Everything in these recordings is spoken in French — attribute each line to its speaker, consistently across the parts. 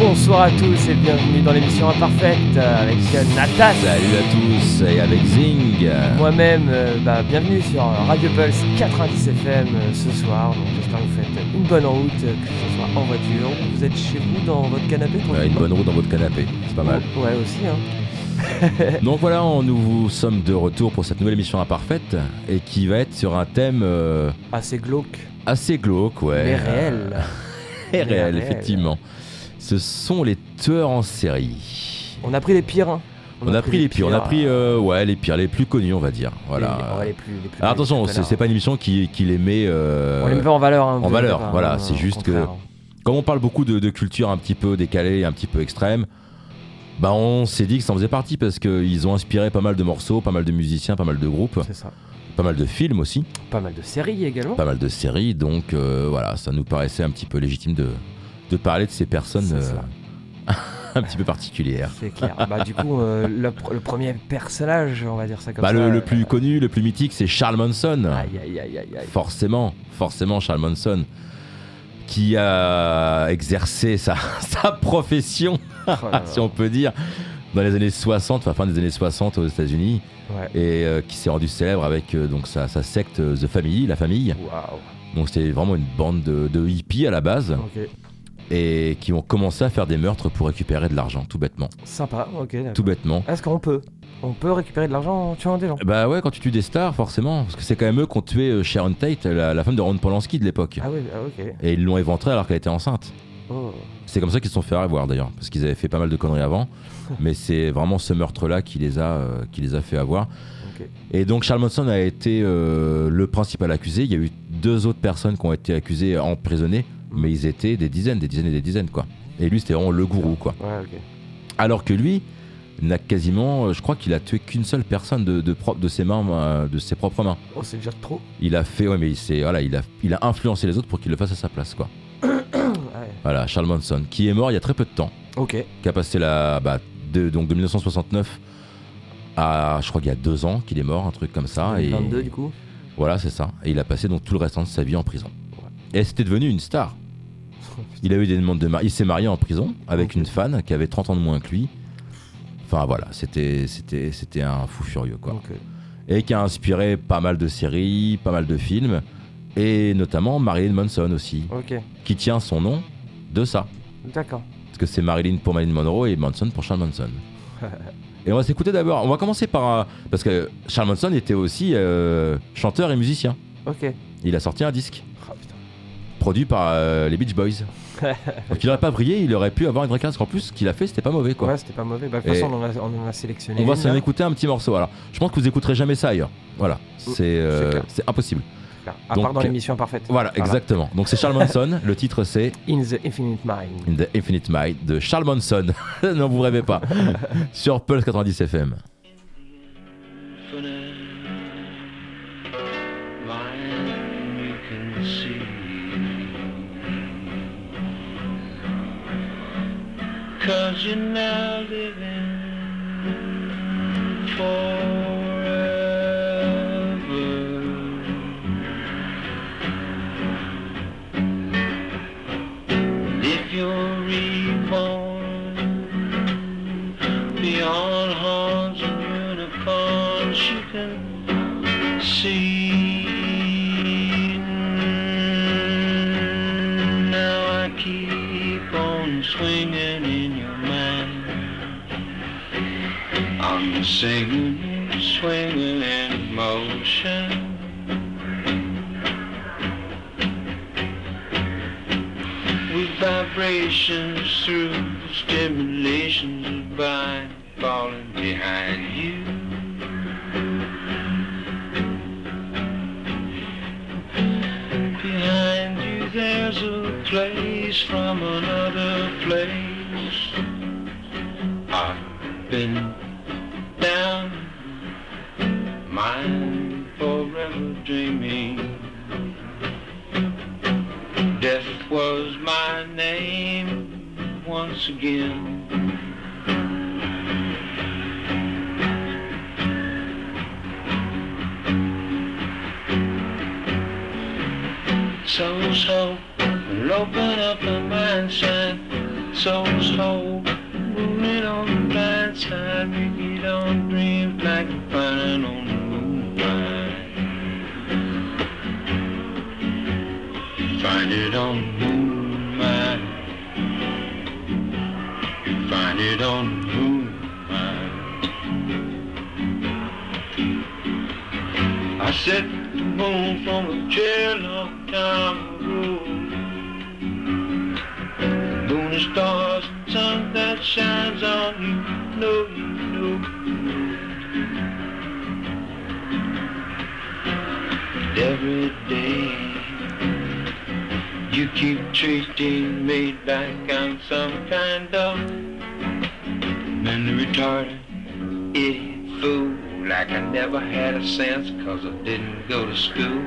Speaker 1: Bonsoir à tous et bienvenue dans l'émission Imparfaite avec Natas.
Speaker 2: Salut à tous et avec Zing.
Speaker 1: Moi-même, bienvenue sur Radio Pulse 90 FM ce soir. Donc, j'espère que vous faites une bonne route, que ce soit en voiture. Vous êtes chez vous dans votre canapé
Speaker 2: Une bonne route dans votre canapé, c'est pas mal.
Speaker 1: Ouais, aussi.
Speaker 2: Donc voilà, nous sommes de retour pour cette nouvelle émission Imparfaite et qui va être sur un thème
Speaker 1: assez glauque.
Speaker 2: Assez glauque, ouais.
Speaker 1: Mais réel.
Speaker 2: Et réel, effectivement. Ce sont les tueurs en série.
Speaker 1: On a pris les pires.
Speaker 2: On a pris les pires. On a pris les pires, les plus connus, on va dire. Voilà.
Speaker 1: Les plus
Speaker 2: alors attention, c'est pas une émission qui les met.
Speaker 1: On les met pas en valeur.
Speaker 2: En valeur, voilà. C'est juste que comme on parle beaucoup de culture un petit peu décalée, un petit peu extrême, on s'est dit que ça en faisait partie parce qu'ils ont inspiré pas mal de morceaux, pas mal de musiciens, pas mal de groupes. C'est ça. Pas mal de films aussi.
Speaker 1: Pas mal de séries également.
Speaker 2: Pas mal de séries, donc voilà, ça nous paraissait un petit peu légitime de parler de ces personnes un petit peu particulières.
Speaker 1: C'est clair. Du coup, le premier personnage, on va dire ça comme ça.
Speaker 2: Le plus connu, le plus mythique, c'est Charles Manson.
Speaker 1: Aïe.
Speaker 2: Forcément Charles Manson, qui a exercé sa profession, si on peut dire, dans les années 60, fin des années 60 aux États-Unis. Ouais. Et qui s'est rendu célèbre avec donc sa secte The Family, la famille.
Speaker 1: Wow.
Speaker 2: Donc c'était vraiment une bande de hippies à la base.
Speaker 1: Okay.
Speaker 2: Et qui ont commencé à faire des meurtres pour récupérer de l'argent, tout bêtement.
Speaker 1: Sympa, ok. D'accord.
Speaker 2: Tout bêtement.
Speaker 1: Est-ce qu'on peut récupérer de l'argent en tuant des gens?
Speaker 2: Bah ouais, quand tu tues des stars, forcément. Parce que c'est quand même eux qui ont tué Sharon Tate, la femme de Roman Polanski de l'époque.
Speaker 1: Ah oui, ok.
Speaker 2: Et ils l'ont éventrée alors qu'elle était enceinte.
Speaker 1: Oh.
Speaker 2: C'est comme ça qu'ils se sont fait avoir d'ailleurs, parce qu'ils avaient fait pas mal de conneries avant. Mais c'est vraiment ce meurtre-là qui les a fait avoir. Okay. Et donc Charles Manson a été le principal accusé. Il y a eu 2 autres personnes qui ont été accusées, emprisonnées. Mais ils étaient des dizaines et des dizaines, quoi. Et lui, c'était vraiment le gourou, quoi.
Speaker 1: Ouais, ok.
Speaker 2: Alors que lui n'a quasiment, je crois qu'il a tué qu'une seule personne de ses mains, de ses propres mains.
Speaker 1: Oh, c'est déjà trop.
Speaker 2: Il a fait, ouais, mais il a influencé les autres pour qu'il le fasse à sa place, quoi.
Speaker 1: Ouais.
Speaker 2: Voilà, Charles Manson, qui est mort il y a très peu de temps.
Speaker 1: Ok.
Speaker 2: Qui a passé de 1969 à, je crois qu'il y a 2 ans qu'il est mort, un truc comme ça.
Speaker 1: 22 du coup.
Speaker 2: Voilà, c'est ça. Et il a passé donc tout le restant de sa vie en prison. Et c'était devenu une star. Il a eu des demandes de mariage. Il s'est marié en prison avec une fan qui avait 30 ans de moins que lui. Enfin voilà, c'était un fou furieux, quoi. Okay. Et qui a inspiré pas mal de séries, pas mal de films, et notamment Marilyn Manson aussi, qui tient son nom de ça.
Speaker 1: D'accord.
Speaker 2: Parce que c'est Marilyn pour Marilyn Monroe et Manson pour Charles Manson. Et on va s'écouter d'abord. On va commencer par parce que Charles Manson était aussi chanteur et musicien.
Speaker 1: Ok.
Speaker 2: Il a sorti un disque. Produit par les Beach Boys. Donc il n'aurait pas brillé, il aurait pu avoir une vraie carrière. En plus, ce qu'il a fait, c'était pas mauvais, quoi.
Speaker 1: Ouais, c'était pas mauvais. De toute façon, on en a sélectionné.
Speaker 2: On va s'en écouter un petit morceau. Alors, je pense que vous écouterez jamais ça ailleurs. Voilà, c'est impossible.
Speaker 1: À part dans l'émission Imparfaite.
Speaker 2: Voilà, exactement. Donc c'est Charles Manson. Le titre c'est
Speaker 1: In the Infinite Mind.
Speaker 2: In the Infinite Mind de Charles Manson. Non, vous rêvez pas. Sur Pulse 90 FM.
Speaker 3: 'Cause you're now living forever. And if you're reborn beyond horns and unicorns, you can see. Now I keep on swinging in your mind. I'm singing, swinging in motion. With vibrations through stimulations of mind falling behind you. Behind you there's a place from another place. I've been down, mind forever dreaming. Death was my name once again. So we'll open up the mindset, so slow. Moving on the blind side, Ricky don't dream like finding on the moonlight. Find it on the moonlight. Find it on the moonlight. I set the moon from a chair long time ago. Moon and stars and sun that shines on you, know you know. And every day you keep treating me like I'm some kind of mentally retarded idiot fool. Like I never had a sense 'cause I didn't go to school.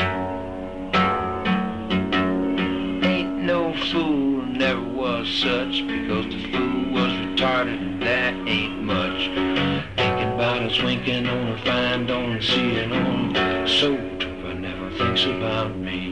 Speaker 3: Ain't no fool, never was such, because the fool was retarded and that ain't much. Thinking about us winking on a fine dawn and seeing on so but never thinks about me.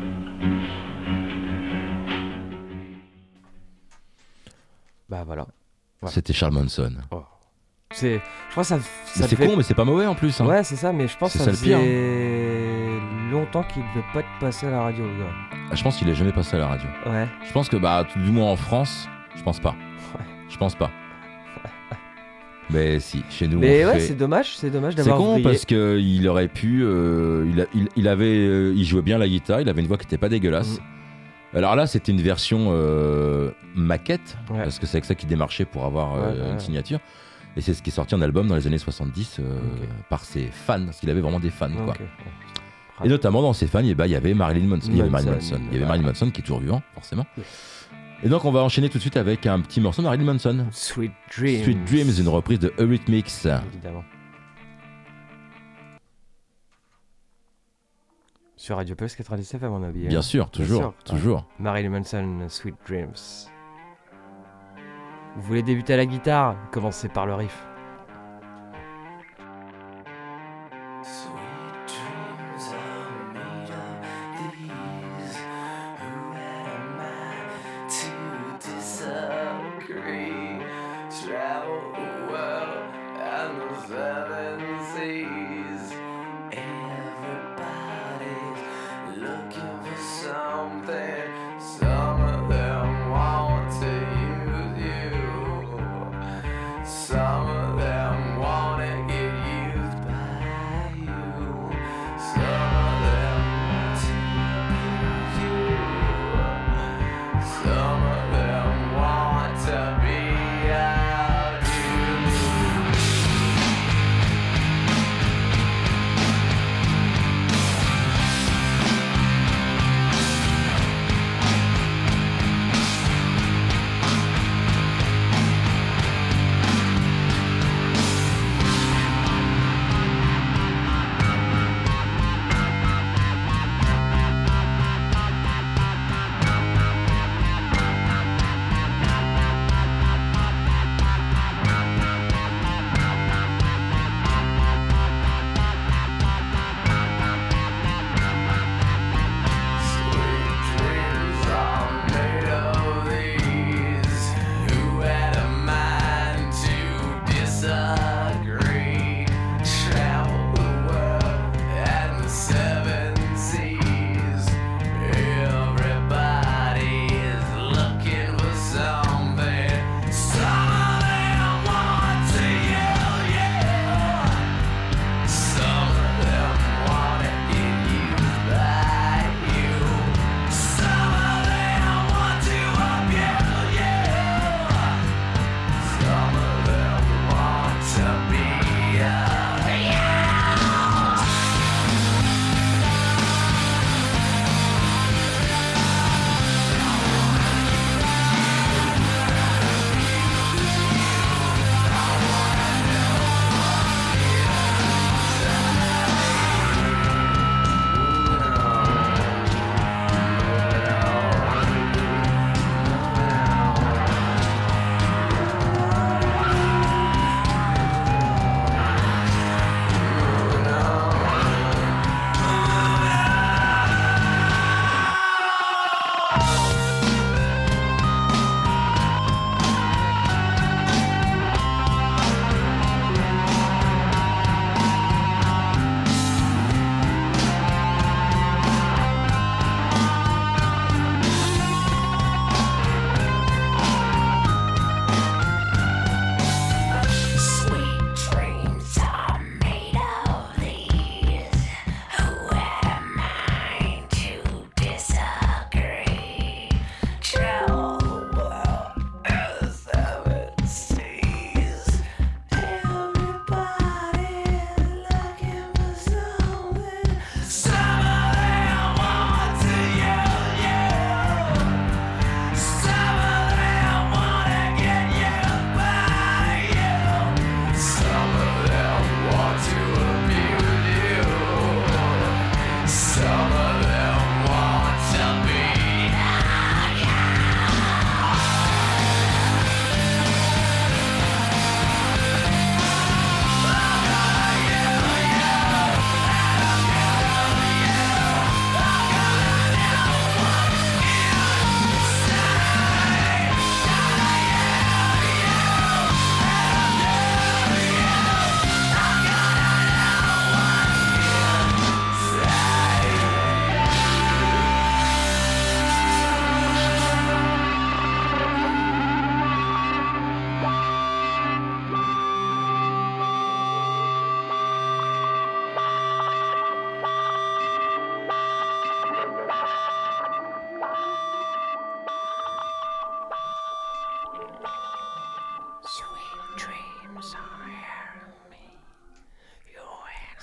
Speaker 1: Bah voilà. Ouais.
Speaker 2: C'était Charles Manson.
Speaker 1: Oh. Je crois que ça
Speaker 2: Mais c'est
Speaker 1: fait...
Speaker 2: con, mais c'est pas mauvais en plus. Hein.
Speaker 1: Ouais, c'est ça, mais je pense que
Speaker 2: C'est
Speaker 1: ça
Speaker 2: ça le pire,
Speaker 1: faisait longtemps qu'il devait pas être passé à la radio, le gars.
Speaker 2: Ah, je pense qu'il est jamais passé à la radio.
Speaker 1: Ouais.
Speaker 2: Je pense que, bah, du moins en France, je pense pas.
Speaker 1: Ouais.
Speaker 2: Je pense pas. Mais si, chez nous,
Speaker 1: Mais
Speaker 2: on
Speaker 1: ouais,
Speaker 2: fait...
Speaker 1: c'est dommage
Speaker 2: C'est
Speaker 1: d'avoir
Speaker 2: con
Speaker 1: vrillé.
Speaker 2: parce qu'il aurait pu. Il jouait bien la guitare, il avait une voix qui était pas dégueulasse. Alors là, c'était une version maquette,
Speaker 1: Ouais.
Speaker 2: parce que c'est avec ça qu'il démarchait pour avoir
Speaker 1: Ouais.
Speaker 2: une signature. Et c'est ce qui est sorti en album dans les années 70 par ses fans, parce qu'il avait vraiment des fans. Quoi.
Speaker 1: Ok.
Speaker 2: Et notamment dans ses fans, il y avait Marilyn Manson. Il y avait Marilyn Manson. Il y avait
Speaker 1: Ouais.
Speaker 2: Marilyn Manson qui est toujours vivant, forcément.
Speaker 1: Oui.
Speaker 2: Et donc on va enchaîner tout de suite avec un petit morceau de Marilyn Manson.
Speaker 1: Sweet Dreams.
Speaker 2: Sweet Dreams, une reprise de Eurythmics.
Speaker 1: Évidemment. Sur Radio Pulse 97 à mon avis.
Speaker 2: Bien sûr, toujours,
Speaker 1: sûr.
Speaker 2: toujours.
Speaker 1: Marilyn Manson, Sweet Dreams. Vous voulez débuter à la guitare? Commencez par le riff.
Speaker 4: Sweet dreams are made of these. Who am I to disagree? Travel the world and the seven seas. Everybody's looking for something. Some of them want to use you. Some of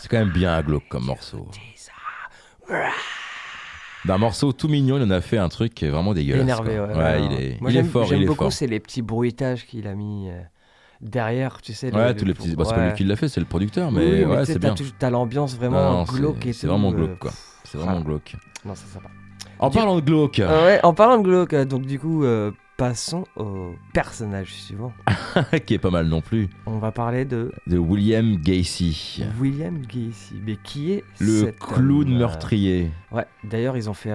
Speaker 2: C'est quand même bien glauque comme morceau. D'un morceau tout mignon, il en a fait un truc qui est vraiment dégueulasse.
Speaker 1: Énervé,
Speaker 2: quoi.
Speaker 1: ouais.
Speaker 2: Il est fort,
Speaker 1: J'aime
Speaker 2: il est
Speaker 1: beaucoup,
Speaker 2: fort.
Speaker 1: c'est les petits bruitages qu'il a mis derrière, tu sais.
Speaker 2: Ouais, tous les petits. Bah, c'est pas lui qui l'a fait, c'est le producteur, mais
Speaker 1: oui,
Speaker 2: ouais,
Speaker 1: tu sais,
Speaker 2: c'est bien.
Speaker 1: T'as l'ambiance vraiment
Speaker 2: Non,
Speaker 1: glauque et tout.
Speaker 2: c'est vraiment glauque, quoi. C'est vraiment
Speaker 1: voilà.
Speaker 2: glauque.
Speaker 1: Non, c'est sympa.
Speaker 2: En parlant de glauque,
Speaker 1: Ouais, en parlant de glauque, donc du coup, passons au personnage suivant.
Speaker 2: qui est pas mal non plus,
Speaker 1: On va parler de
Speaker 2: de William Gacy,
Speaker 1: William Gacy. Mais qui est
Speaker 2: le
Speaker 1: cet
Speaker 2: clown
Speaker 1: homme
Speaker 2: meurtrier.
Speaker 1: Ouais, d'ailleurs, ils ont fait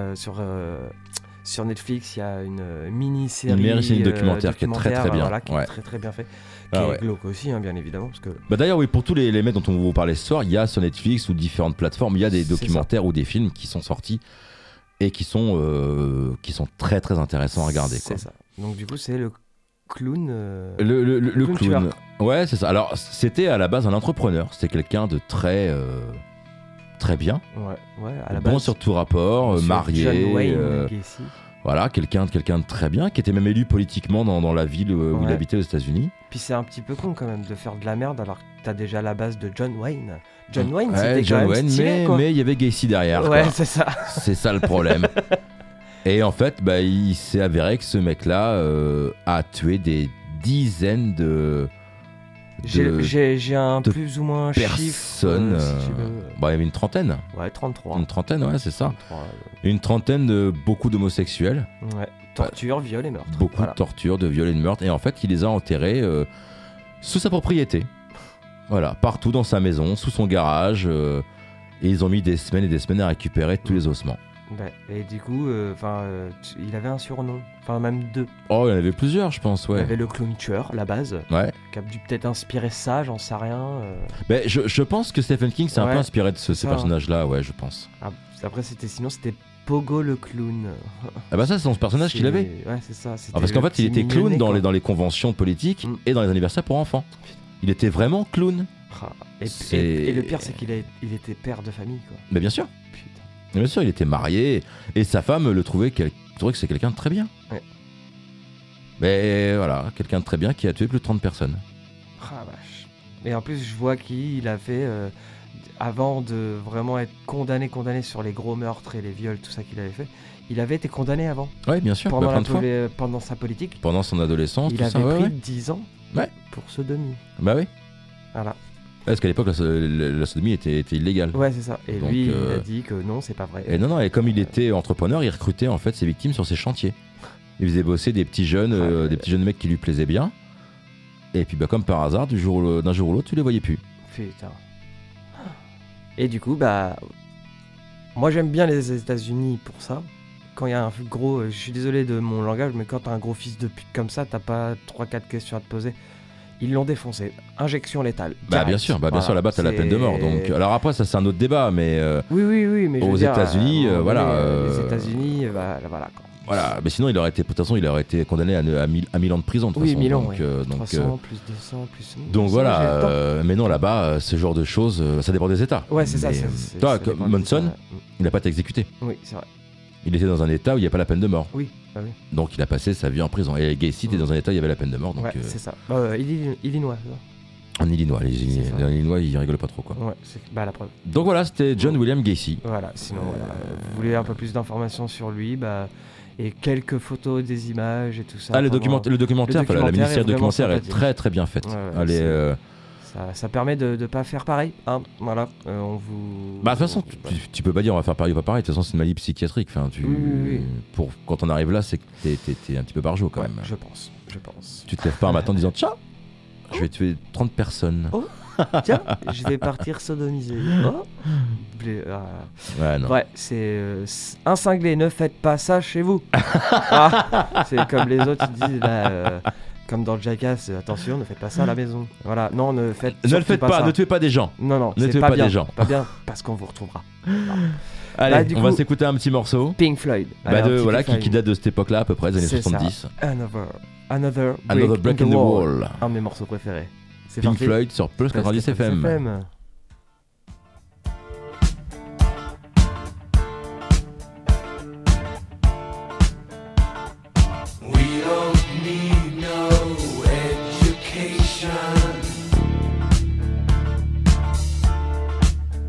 Speaker 1: sur Netflix, il y a une mini-série.
Speaker 2: Une mini-série documentaire qui est très, très bien.
Speaker 1: Voilà, qui
Speaker 2: Ouais.
Speaker 1: est très très bien fait. Qui
Speaker 2: Ah
Speaker 1: est
Speaker 2: ouais.
Speaker 1: glauque aussi, hein, bien évidemment. Parce que
Speaker 2: Bah d'ailleurs, oui, pour tous les mecs dont on vous parlait ce soir, il y a sur Netflix ou différentes plateformes, il y a des
Speaker 1: C'est
Speaker 2: documentaires ou des films qui sont sortis et qui sont très très intéressants à regarder. Quoi.
Speaker 1: c'est ça. Donc du coup, c'est le clown.
Speaker 2: Le
Speaker 1: clown
Speaker 2: clown.
Speaker 1: tueur.
Speaker 2: Ouais, c'est ça. Alors, c'était à la base un entrepreneur. C'était quelqu'un de très bien.
Speaker 1: Ouais, à la
Speaker 2: Bon
Speaker 1: base.
Speaker 2: sur tout rapport,
Speaker 1: Monsieur
Speaker 2: marié.
Speaker 1: John Wayne Gacy.
Speaker 2: Voilà, quelqu'un de très bien, qui était même élu politiquement dans la ville où il
Speaker 1: Ouais.
Speaker 2: habitait aux États-Unis.
Speaker 1: Puis c'est un petit peu con quand même de faire de la merde alors que t'as déjà la base de John Wayne. John Wayne,
Speaker 2: Ouais,
Speaker 1: c'était
Speaker 2: John
Speaker 1: quand même
Speaker 2: Wayne,
Speaker 1: stylé, quoi.
Speaker 2: mais il y avait Gacy derrière.
Speaker 1: Ouais,
Speaker 2: quoi.
Speaker 1: c'est ça.
Speaker 2: C'est ça le problème. Et en fait, bah, il s'est avéré que ce mec-là a tué des dizaines de
Speaker 1: J'ai un
Speaker 2: de
Speaker 1: plus ou moins un chiffre.
Speaker 2: personnes.
Speaker 1: Si tu veux.
Speaker 2: Bah, il y avait une trentaine.
Speaker 1: Ouais, 33.
Speaker 2: Une trentaine, ouais, c'est ça.
Speaker 1: 33,
Speaker 2: Une trentaine de beaucoup d'homosexuels,
Speaker 1: ouais. Torture, viol et meurtre.
Speaker 2: beaucoup
Speaker 1: Voilà.
Speaker 2: de tortures, de viols et de meurtres. Et en fait, il les a enterrés sous sa propriété. Voilà, partout dans sa maison, sous son garage. Et ils ont mis des semaines et des semaines à récupérer tous les ossements.
Speaker 1: Ouais. Et du coup, il avait un surnom. Enfin, même deux.
Speaker 2: Oh, il y en avait plusieurs, je pense,
Speaker 1: Il y
Speaker 2: ouais.
Speaker 1: avait le clown tueur, la base,
Speaker 2: Ouais.
Speaker 1: qui a dû peut-être inspirer ça, j'en sais rien.
Speaker 2: Mais je pense que Stephen King s'est un
Speaker 1: Ouais,
Speaker 2: peu inspiré de ce
Speaker 1: ça,
Speaker 2: personnage-là, ouais, je pense.
Speaker 1: Ah, après, sinon, c'était Pogo le clown.
Speaker 2: Ah bah ça, c'est son personnage qu'il avait.
Speaker 1: Ouais, c'est ça.
Speaker 2: Ah, parce qu'en fait, il était clown dans les conventions politiques
Speaker 1: Mm.
Speaker 2: et dans les anniversaires pour enfants. Il était vraiment clown. C'est-
Speaker 1: Et le pire, c'est qu'il était père de famille, quoi.
Speaker 2: Mais bien sûr,
Speaker 1: Putain.
Speaker 2: bien sûr, il était marié et sa femme le trouvait que c'est quelqu'un de très bien.
Speaker 1: Ouais.
Speaker 2: Mais voilà, quelqu'un de très bien qui a tué plus de 30 personnes.
Speaker 1: Ah, vache. Et en plus, je vois qu'il a fait, avant de vraiment être condamné sur les gros meurtres et les viols, tout ça qu'il avait fait, il avait été condamné avant.
Speaker 2: Ouais, bien sûr,
Speaker 1: Pendant,
Speaker 2: plein de fois.
Speaker 1: pendant sa politique,
Speaker 2: Pendant son adolescence,
Speaker 1: il
Speaker 2: tout
Speaker 1: avait
Speaker 2: ça, ouais,
Speaker 1: pris
Speaker 2: ouais.
Speaker 1: 10 ans
Speaker 2: Ouais.
Speaker 1: pour sodomie.
Speaker 2: Bah oui.
Speaker 1: Voilà.
Speaker 2: Parce qu'à l'époque, la sodomie était illégale.
Speaker 1: Ouais, c'est ça. Et
Speaker 2: Donc,
Speaker 1: lui, il a dit que non, c'est pas vrai.
Speaker 2: Et non, et comme il était entrepreneur, il recrutait en fait ses victimes sur ses chantiers. Il faisait bosser des petits jeunes,
Speaker 1: Ouais.
Speaker 2: des petits jeunes mecs qui lui plaisaient bien. Et puis, bah, comme par hasard, d'un jour ou l'autre, tu les voyais plus.
Speaker 1: Putain. Et du coup, bah. Moi, j'aime bien les États-Unis pour ça. Quand il y a un gros. Je suis désolé de mon langage, mais quand t'as un gros fils de pute comme ça, t'as pas 3-4 questions à te poser. Ils l'ont défoncé. Injection létale.
Speaker 2: Bah
Speaker 1: direct.
Speaker 2: bien sûr,
Speaker 1: Voilà,
Speaker 2: là-bas t'as la peine de mort. Donc,
Speaker 1: c'est-
Speaker 2: alors après ça c'est un autre débat, mais
Speaker 1: Oui, mais je
Speaker 2: aux
Speaker 1: veux dire,
Speaker 2: États-Unis,
Speaker 1: à un moment
Speaker 2: voilà,
Speaker 1: donné, les États-Unis, voilà quoi.
Speaker 2: voilà. Mais sinon il aurait été, de toute façon, il aurait été condamné à 1000 ans de prison. De toute
Speaker 1: Oui,
Speaker 2: façon,
Speaker 1: 1000 ans,
Speaker 2: donc,
Speaker 1: ouais.
Speaker 2: donc,
Speaker 1: 300, plus 200, plus.
Speaker 2: donc
Speaker 1: ça,
Speaker 2: voilà.
Speaker 1: j'ai le temps.
Speaker 2: Mais non, là-bas, ce genre de choses, ça dépend des États.
Speaker 1: Ouais, c'est ça.
Speaker 2: Mais,
Speaker 1: c'est-
Speaker 2: toi,
Speaker 1: ça
Speaker 2: comme
Speaker 1: dépend des
Speaker 2: Manson,
Speaker 1: États,
Speaker 2: il n'a pas été exécuté.
Speaker 1: Oui, c'est vrai.
Speaker 2: Il était dans un État où il n'y a pas la peine de mort.
Speaker 1: Oui, bah oui.
Speaker 2: Donc il a passé sa vie en prison. Et Gacy était dans un État où il y avait la peine de mort. Donc,
Speaker 1: Ouais, c'est ça. Illinois, c'est ça.
Speaker 2: en Illinois,
Speaker 1: C'est ça.
Speaker 2: en Illinois, ils rigolent pas trop quoi.
Speaker 1: Ouais, c'est la preuve.
Speaker 2: Donc voilà, c'était John William Gacy.
Speaker 1: Voilà, sinon, voilà, vous voulez un peu plus d'informations sur lui, bah, et quelques photos, des images et tout ça.
Speaker 2: Ah, le
Speaker 1: vraiment,
Speaker 2: documentaire, enfin, la
Speaker 1: documentaire
Speaker 2: mini-série
Speaker 1: est vraiment
Speaker 2: documentaire est
Speaker 1: sympathique.
Speaker 2: très très bien faite.
Speaker 1: Ouais, ouais,
Speaker 2: Elle est,
Speaker 1: ça permet de pas faire pareil, hein, voilà, on vous...
Speaker 2: Bah de toute façon, tu peux pas dire on va faire pareil ou pas pareil. De toute façon, c'est une maladie psychiatrique. Enfin,
Speaker 1: Oui.
Speaker 2: pour quand on arrive là, c'est que t'es un petit peu barjot quand
Speaker 1: Ouais,
Speaker 2: même.
Speaker 1: je pense.
Speaker 2: Tu te lèves pas un matin en disant tiens, je vais tuer 30 personnes.
Speaker 1: Oh. Tiens, je vais partir sodomiser. Oh.
Speaker 2: Ouais, non.
Speaker 1: Ouais, c'est un cinglé, ne faites pas ça chez vous. Ah, c'est comme les autres ils disent là, comme dans le Jackass, attention, ne faites pas ça à la maison. Voilà, non, ne faites
Speaker 2: Ne le
Speaker 1: surtout
Speaker 2: faites pas,
Speaker 1: ça.
Speaker 2: ne tuez pas des gens.
Speaker 1: Non,
Speaker 2: ne
Speaker 1: c'est
Speaker 2: tuez
Speaker 1: pas
Speaker 2: pas
Speaker 1: bien.
Speaker 2: des gens.
Speaker 1: Pas bien, parce qu'on vous retrouvera.
Speaker 2: Allez,
Speaker 1: du
Speaker 2: on va
Speaker 1: coup,
Speaker 2: s'écouter un petit morceau.
Speaker 1: Pink Floyd.
Speaker 2: Bah
Speaker 1: Allez, un petit
Speaker 2: voilà,
Speaker 1: Pink Floyd.
Speaker 2: qui date de cette époque-là à peu près, des années
Speaker 1: C'est ça.
Speaker 2: 70.
Speaker 1: Another
Speaker 2: Break in the Wall.
Speaker 1: Un de mes morceaux préférés. C'est
Speaker 2: Pink
Speaker 1: parti.
Speaker 2: Floyd sur Plus 90 FM.
Speaker 4: We don't need no education.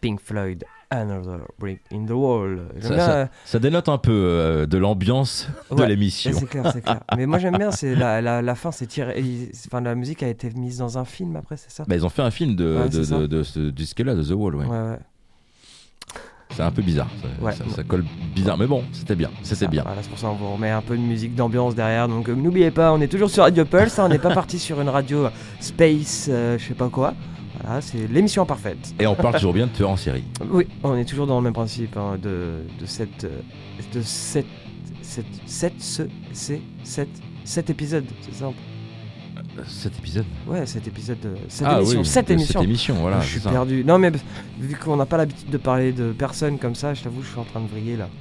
Speaker 1: Pink Floyd, Another Brick in the Wall. J'aime bien,
Speaker 2: Ça dénote un peu de l'ambiance de
Speaker 1: Ouais,
Speaker 2: l'émission.
Speaker 1: c'est clair, c'est clair. Mais moi j'aime bien, c'est la fin, c'est tiré. Enfin, la musique a été mise dans un film après, c'est ça?
Speaker 2: Bah, ils ont fait un film
Speaker 1: Ouais, c'est ça.
Speaker 2: de ce disque-là, de The Wall, ouais.
Speaker 1: Ouais.
Speaker 2: C'est un peu bizarre,
Speaker 1: Ouais.
Speaker 2: ça colle bizarre, mais bon, c'était bien, c'était
Speaker 1: Ça,
Speaker 2: bien.
Speaker 1: Voilà, c'est pour ça qu'on vous remet un peu de musique d'ambiance derrière. Donc n'oubliez pas, on est toujours sur Radio Pulse, hein, on n'est pas parti sur une radio space, je sais pas quoi. Voilà, c'est l'émission parfaite.
Speaker 2: Et on parle toujours bien de tueurs en série.
Speaker 1: Oui, on est toujours dans le même principe hein, de cet épisode, c'est ça?
Speaker 2: Cet épisode.
Speaker 1: Ouais, cet épisode, cette
Speaker 2: Ah
Speaker 1: émission,
Speaker 2: oui,
Speaker 1: cette
Speaker 2: de
Speaker 1: émission.
Speaker 2: Cette émission, voilà.
Speaker 1: Je suis
Speaker 2: c'est ça.
Speaker 1: perdu. Non mais vu qu'on n'a pas l'habitude de parler de personnes comme ça, je t'avoue, je suis en train de vriller là.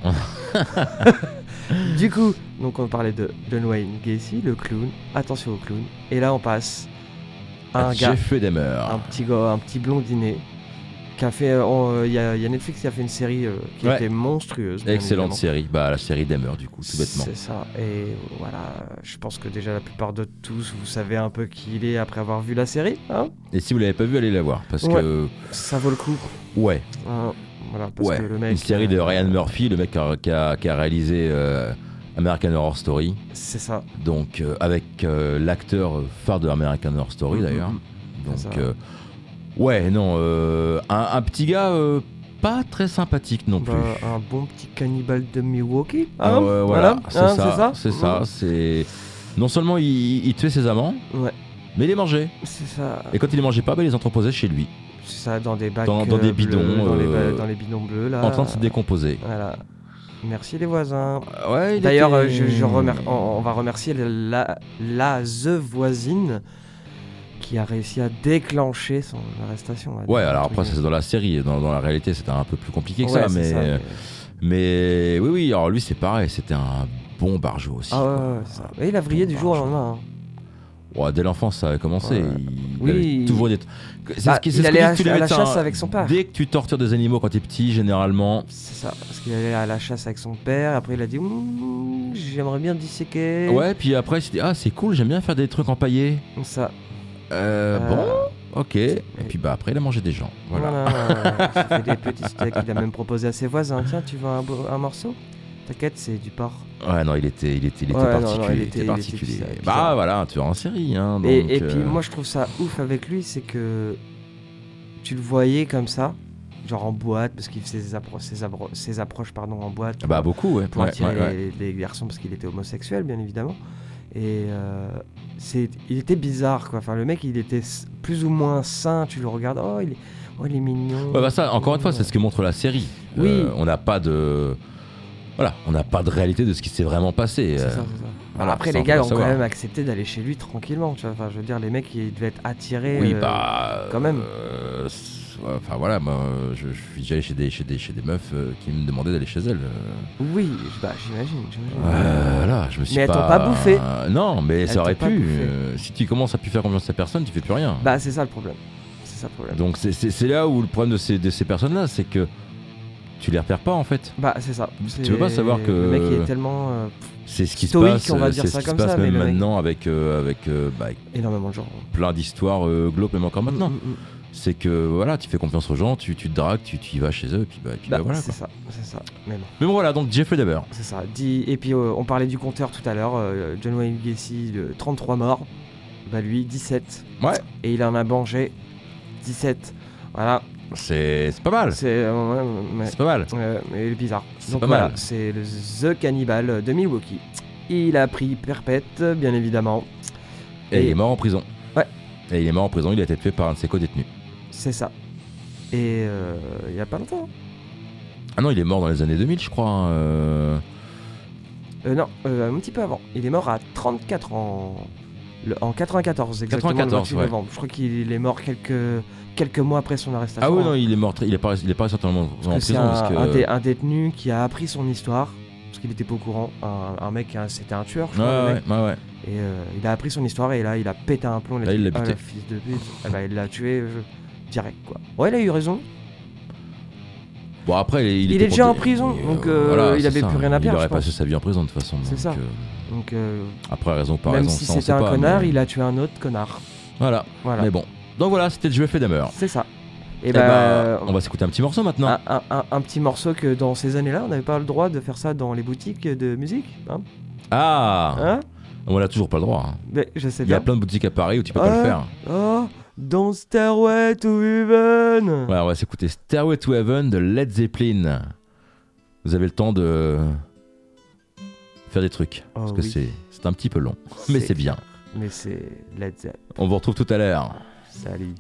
Speaker 1: Du coup, donc on parlait de John Wayne Gacy, le clown. Attention au clown. Et là, on passe à un gars,
Speaker 2: Jeffrey Dahmer.
Speaker 1: un petit gars, un petit blondinet qui a fait. Il y a Netflix qui a fait une série qui
Speaker 2: Ouais.
Speaker 1: était monstrueuse. bien
Speaker 2: Excellente
Speaker 1: évidemment.
Speaker 2: série. Bah, la série Dahmer, du coup, tout bêtement.
Speaker 1: C'est ça. Et voilà, je pense que déjà la plupart de tous, vous savez un peu qui il est après avoir vu la série. Hein,
Speaker 2: Et si vous l'avez pas vu, allez la voir. Parce
Speaker 1: Ouais.
Speaker 2: que.
Speaker 1: ça vaut le coup.
Speaker 2: Ouais.
Speaker 1: Hein, voilà, parce
Speaker 2: Ouais.
Speaker 1: que le mec.
Speaker 2: Une série de Ryan Murphy, le mec qui a réalisé American Horror Story.
Speaker 1: C'est ça.
Speaker 2: Donc, avec l'acteur phare de American Horror Story, d'ailleurs. Donc,
Speaker 1: ça.
Speaker 2: ouais, non. Un petit gars pas très sympathique non plus.
Speaker 1: Bah, un bon petit cannibale de Milwaukee.
Speaker 2: Ah
Speaker 1: hein,
Speaker 2: ouais, voilà, c'est
Speaker 1: hein,
Speaker 2: ça.
Speaker 1: c'est
Speaker 2: C'est ça. C'est. Non seulement il tuait ses amants,
Speaker 1: Ouais,
Speaker 2: mais il les mangeait.
Speaker 1: c'est ça.
Speaker 2: Et quand il les mangeait pas, bah, il les entreposait chez lui,
Speaker 1: C'est ça, dans des bacs
Speaker 2: Dans des
Speaker 1: bleus,
Speaker 2: bidons,
Speaker 1: dans les bidons bleus là.
Speaker 2: en train de se décomposer.
Speaker 1: Voilà. Merci les voisins.
Speaker 2: Ouais, il
Speaker 1: D'ailleurs,
Speaker 2: était-
Speaker 1: on va remercier the voisine qui a réussi à déclencher son arrestation.
Speaker 2: Ouais, alors après, ça, c'est dans la série. Dans la réalité, c'était un peu plus compliqué que ça, mais oui, alors lui, c'est pareil, c'était un bon barjot aussi.
Speaker 1: Ah ouais,
Speaker 2: quoi.
Speaker 1: ouais, c'est ça. Et il a vrillé du jour au lendemain. hein.
Speaker 2: Ouais, dès l'enfance, ça avait commencé.
Speaker 1: Ouais.
Speaker 2: Il
Speaker 1: Oui,
Speaker 2: avait toujours des. C'est
Speaker 1: Bah,
Speaker 2: ce qui- c'est
Speaker 1: il
Speaker 2: ce que
Speaker 1: allait
Speaker 2: dit
Speaker 1: à
Speaker 2: tous les
Speaker 1: la
Speaker 2: médecins,
Speaker 1: chasse
Speaker 2: hein.
Speaker 1: avec son père.
Speaker 2: Dès que tu tortures des animaux quand t'es petit, généralement.
Speaker 1: C'est ça, parce qu'il allait à la chasse avec son père. Après, il a dit j'aimerais bien disséquer.
Speaker 2: Ouais, puis après, il s'est dit, ah, c'est cool, j'aime bien faire des trucs empaillés.
Speaker 1: Ça.
Speaker 2: Bon, ok. Et puis bah après, il a mangé des gens. Voilà.
Speaker 1: Il a fait des petits steaks. Il a même proposé à ses voisins tiens, tu veux un morceau? T'inquiète, c'est du porc.
Speaker 2: Ouais, non, il était
Speaker 1: Ouais,
Speaker 2: particulier.
Speaker 1: non, il
Speaker 2: il
Speaker 1: était
Speaker 2: était particulier.
Speaker 1: bizarre.
Speaker 2: Bah voilà, un tueur en série. Hein, donc,
Speaker 1: Et puis, moi, je trouve ça ouf avec lui, c'est que tu le voyais comme ça, genre en boîte, parce qu'il faisait ses approches en boîte.
Speaker 2: Bah beaucoup, ouais.
Speaker 1: Pour
Speaker 2: Ouais,
Speaker 1: attirer
Speaker 2: ouais, ouais.
Speaker 1: les garçons parce qu'il était homosexuel bien évidemment et il était bizarre quoi, enfin le mec il était plus ou moins sain, tu le regardes, il est mignon.
Speaker 2: Ouais, bah ça, encore une fois, c'est ce que montre la série.
Speaker 1: Oui.
Speaker 2: On n'a pas de. Voilà, on n'a pas de réalité de ce qui s'est vraiment passé.
Speaker 1: C'est ça.
Speaker 2: voilà,
Speaker 1: Après
Speaker 2: ça,
Speaker 1: les
Speaker 2: on
Speaker 1: gars
Speaker 2: peut
Speaker 1: ont
Speaker 2: savoir.
Speaker 1: quand même accepté d'aller chez lui tranquillement, tu vois, enfin je veux dire les mecs ils devaient être attirés
Speaker 2: Oui, bah.
Speaker 1: quand même.
Speaker 2: Enfin voilà, moi je suis déjà allé chez des meufs qui me demandaient d'aller chez elles.
Speaker 1: Oui, bah j'imagine.
Speaker 2: Voilà, je me suis
Speaker 1: Mais elles
Speaker 2: pas.
Speaker 1: t'ont pas bouffé.
Speaker 2: Non, mais
Speaker 1: Elles
Speaker 2: ça aurait
Speaker 1: t'ont pas
Speaker 2: pu.
Speaker 1: bouffé.
Speaker 2: Si tu commences à plus faire confiance à personne, tu fais plus rien.
Speaker 1: Bah c'est ça le problème.
Speaker 2: Donc c'est là où le problème de ces personnes-là, c'est que tu les repères pas en fait.
Speaker 1: Bah c'est ça.
Speaker 2: Tu veux pas savoir que
Speaker 1: le mec il est tellement
Speaker 2: c'est ce qui se
Speaker 1: stoïque,
Speaker 2: passe,
Speaker 1: on va dire
Speaker 2: c'est
Speaker 1: ça
Speaker 2: ce qui se
Speaker 1: comme
Speaker 2: passe
Speaker 1: ça, mais
Speaker 2: même
Speaker 1: le mec-
Speaker 2: maintenant avec
Speaker 1: énormément de gens.
Speaker 2: plein d'histoires glauques même encore maintenant. C'est que voilà, tu fais confiance aux gens, tu te dragues, tu y vas chez eux, et puis bah, voilà.
Speaker 1: c'est
Speaker 2: quoi.
Speaker 1: ça. Mais bon.
Speaker 2: Mais bon voilà, donc Jeffrey Dahmer.
Speaker 1: C'est ça. Et puis on parlait du compteur tout à l'heure. John Wayne Gacy, 33 morts. Bah lui, 17.
Speaker 2: Ouais.
Speaker 1: Et il en a mangé 17. Voilà.
Speaker 2: C'est pas mal.
Speaker 1: C'est
Speaker 2: C'est pas mal.
Speaker 1: mais il est bizarre.
Speaker 2: C'est
Speaker 1: Donc
Speaker 2: pas
Speaker 1: voilà,
Speaker 2: mal.
Speaker 1: c'est le The Cannibal de Milwaukee. Il a pris perpète, bien évidemment.
Speaker 2: Et il est mort en prison.
Speaker 1: Ouais.
Speaker 2: Et il est mort en prison, il a été tué par un de ses co-détenus.
Speaker 1: C'est ça. Et il y a pas longtemps.
Speaker 2: Ah non, il est mort dans les années 2000, je crois. Hein.
Speaker 1: Non, un petit peu avant. Il est mort à 34 ans. En 94, exactement.
Speaker 2: 94,
Speaker 1: le 28
Speaker 2: ouais.
Speaker 1: novembre. Je crois qu'il est mort quelques mois après son arrestation.
Speaker 2: Ah oui, non, il est mort. Il est pas certainement en
Speaker 1: Parce que c'est
Speaker 2: prison. Parce que...
Speaker 1: un détenu qui a appris son histoire. Parce qu'il était pas au courant. Un mec, c'était un tueur, je crois. le mec.
Speaker 2: Ouais.
Speaker 1: Et il a appris son histoire et là, il a pété un plomb.
Speaker 2: Là, il l'a
Speaker 1: dit,
Speaker 2: buté.
Speaker 1: le fils de pute. Eh ben, il l'a tué direct, quoi. Ouais, il a eu raison.
Speaker 2: Bon, après, il
Speaker 1: est
Speaker 2: était
Speaker 1: déjà en
Speaker 2: protégé.
Speaker 1: prison, donc,
Speaker 2: Voilà,
Speaker 1: il
Speaker 2: c'est
Speaker 1: avait
Speaker 2: ça.
Speaker 1: plus rien à perdre,
Speaker 2: Il aurait
Speaker 1: je pense.
Speaker 2: passé sa vie en prison de toute façon.
Speaker 1: C'est
Speaker 2: donc,
Speaker 1: ça. Donc,
Speaker 2: après, raison ou pas
Speaker 1: même
Speaker 2: raison,
Speaker 1: si
Speaker 2: ça, on
Speaker 1: c'était
Speaker 2: sait
Speaker 1: un
Speaker 2: pas,
Speaker 1: connard,
Speaker 2: mais-
Speaker 1: il a tué un autre connard.
Speaker 2: Voilà.
Speaker 1: Voilà.
Speaker 2: Mais bon. Donc voilà, c'était Jeffrey Dahmer.
Speaker 1: C'est ça. Et
Speaker 2: Eh ben, on va s'écouter un petit morceau maintenant.
Speaker 1: un petit morceau que dans ces années-là, on n'avait pas le droit de faire ça dans les boutiques de musique. Hein
Speaker 2: Ah,
Speaker 1: Hein
Speaker 2: on n'a toujours pas le droit. Hein.
Speaker 1: Mais je sais
Speaker 2: Il y a
Speaker 1: bien.
Speaker 2: plein de boutiques à Paris où tu peux pas le faire.
Speaker 1: Oh, dans Stairway to Heaven.
Speaker 2: Ouais, on va s'écouter Stairway to Heaven de Led Zeppelin. Vous avez le temps de faire des trucs.
Speaker 1: Oh,
Speaker 2: parce que
Speaker 1: oui.
Speaker 2: c'est un petit peu long. Mais c'est bien.
Speaker 1: Mais c'est Led Zepp.
Speaker 2: On vous retrouve tout à l'heure.
Speaker 1: Salut.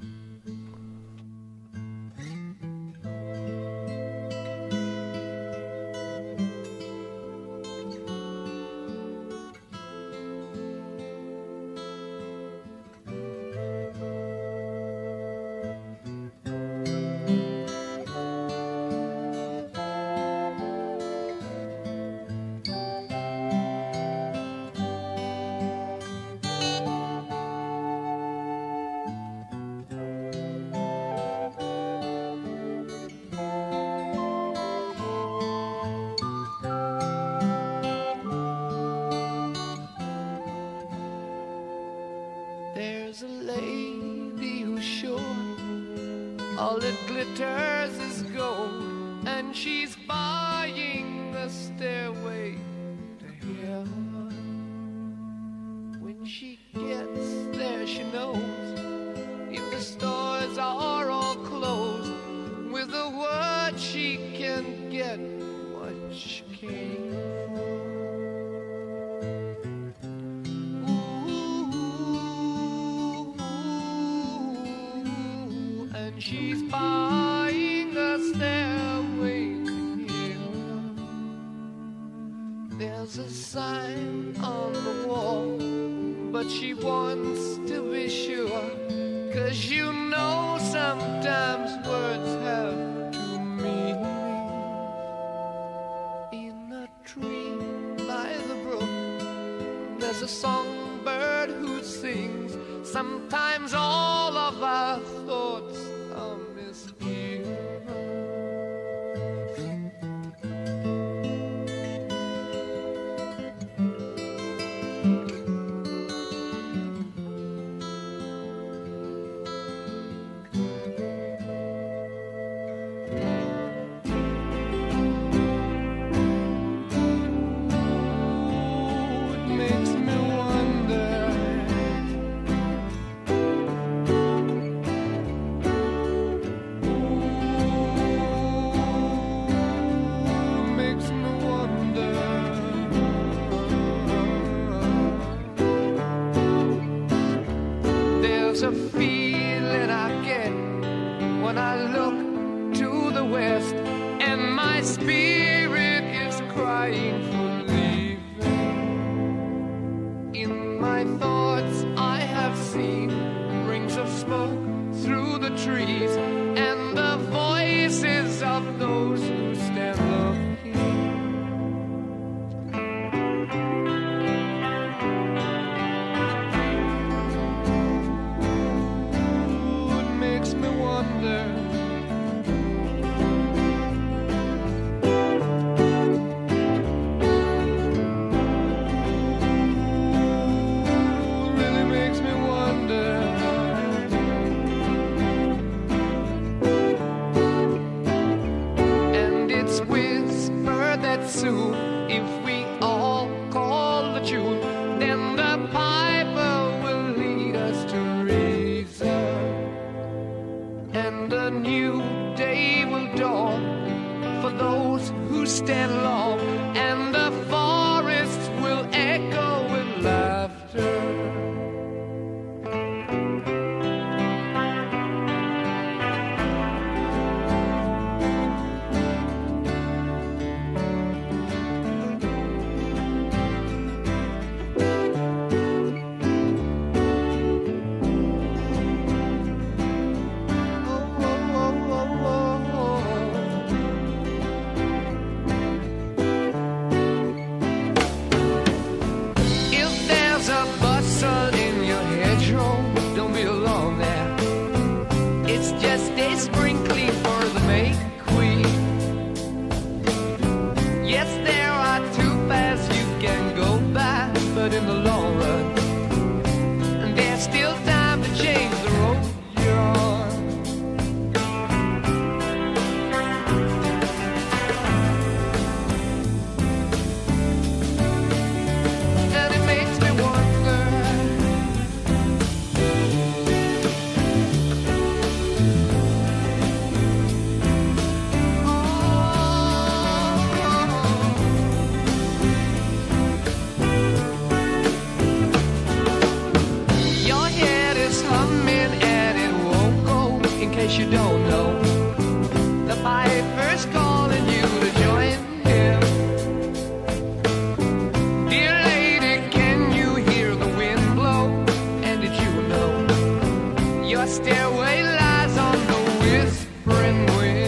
Speaker 4: There's a lady who's sure all that glitters is gold, and she's buying a stairway to heaven. When she gets there, she knows if the stores are all closed, with a word she can get what she came for. And she's buying a stairway to heaven. There's a sign on the wall, but she wants to be sure, 'cause you know sometimes words have two meanings. In a tree by the brook, there's a songbird who sings. Sometimes all of our thoughts are misgiven. It makes me wonder. Makes me wonder. There's a feeling I get when I look to the west, and my spirit is crying for leaving. In my thoughts I have seen rings of smoke through the trees, and the voices of those who stand looking. Ooh, it makes me wonder. Ooh, really makes me wonder. And it's whispered that soon, if we all call the tune, then the piper will lead us to reason, and a new day will dawn for those who stand long, and the forests will echo with laughter. If there's a bustle in your hedgerow, don't be alone there. It's just a sprinkling for the May Queen. Yes, there are two paths you can go by, but in the long run, there's still time to change the road you're on. case you don't know, the piper's calling you to join him. Dear lady, can you hear the wind blow? And did you know your stairway lies on the whispering wind?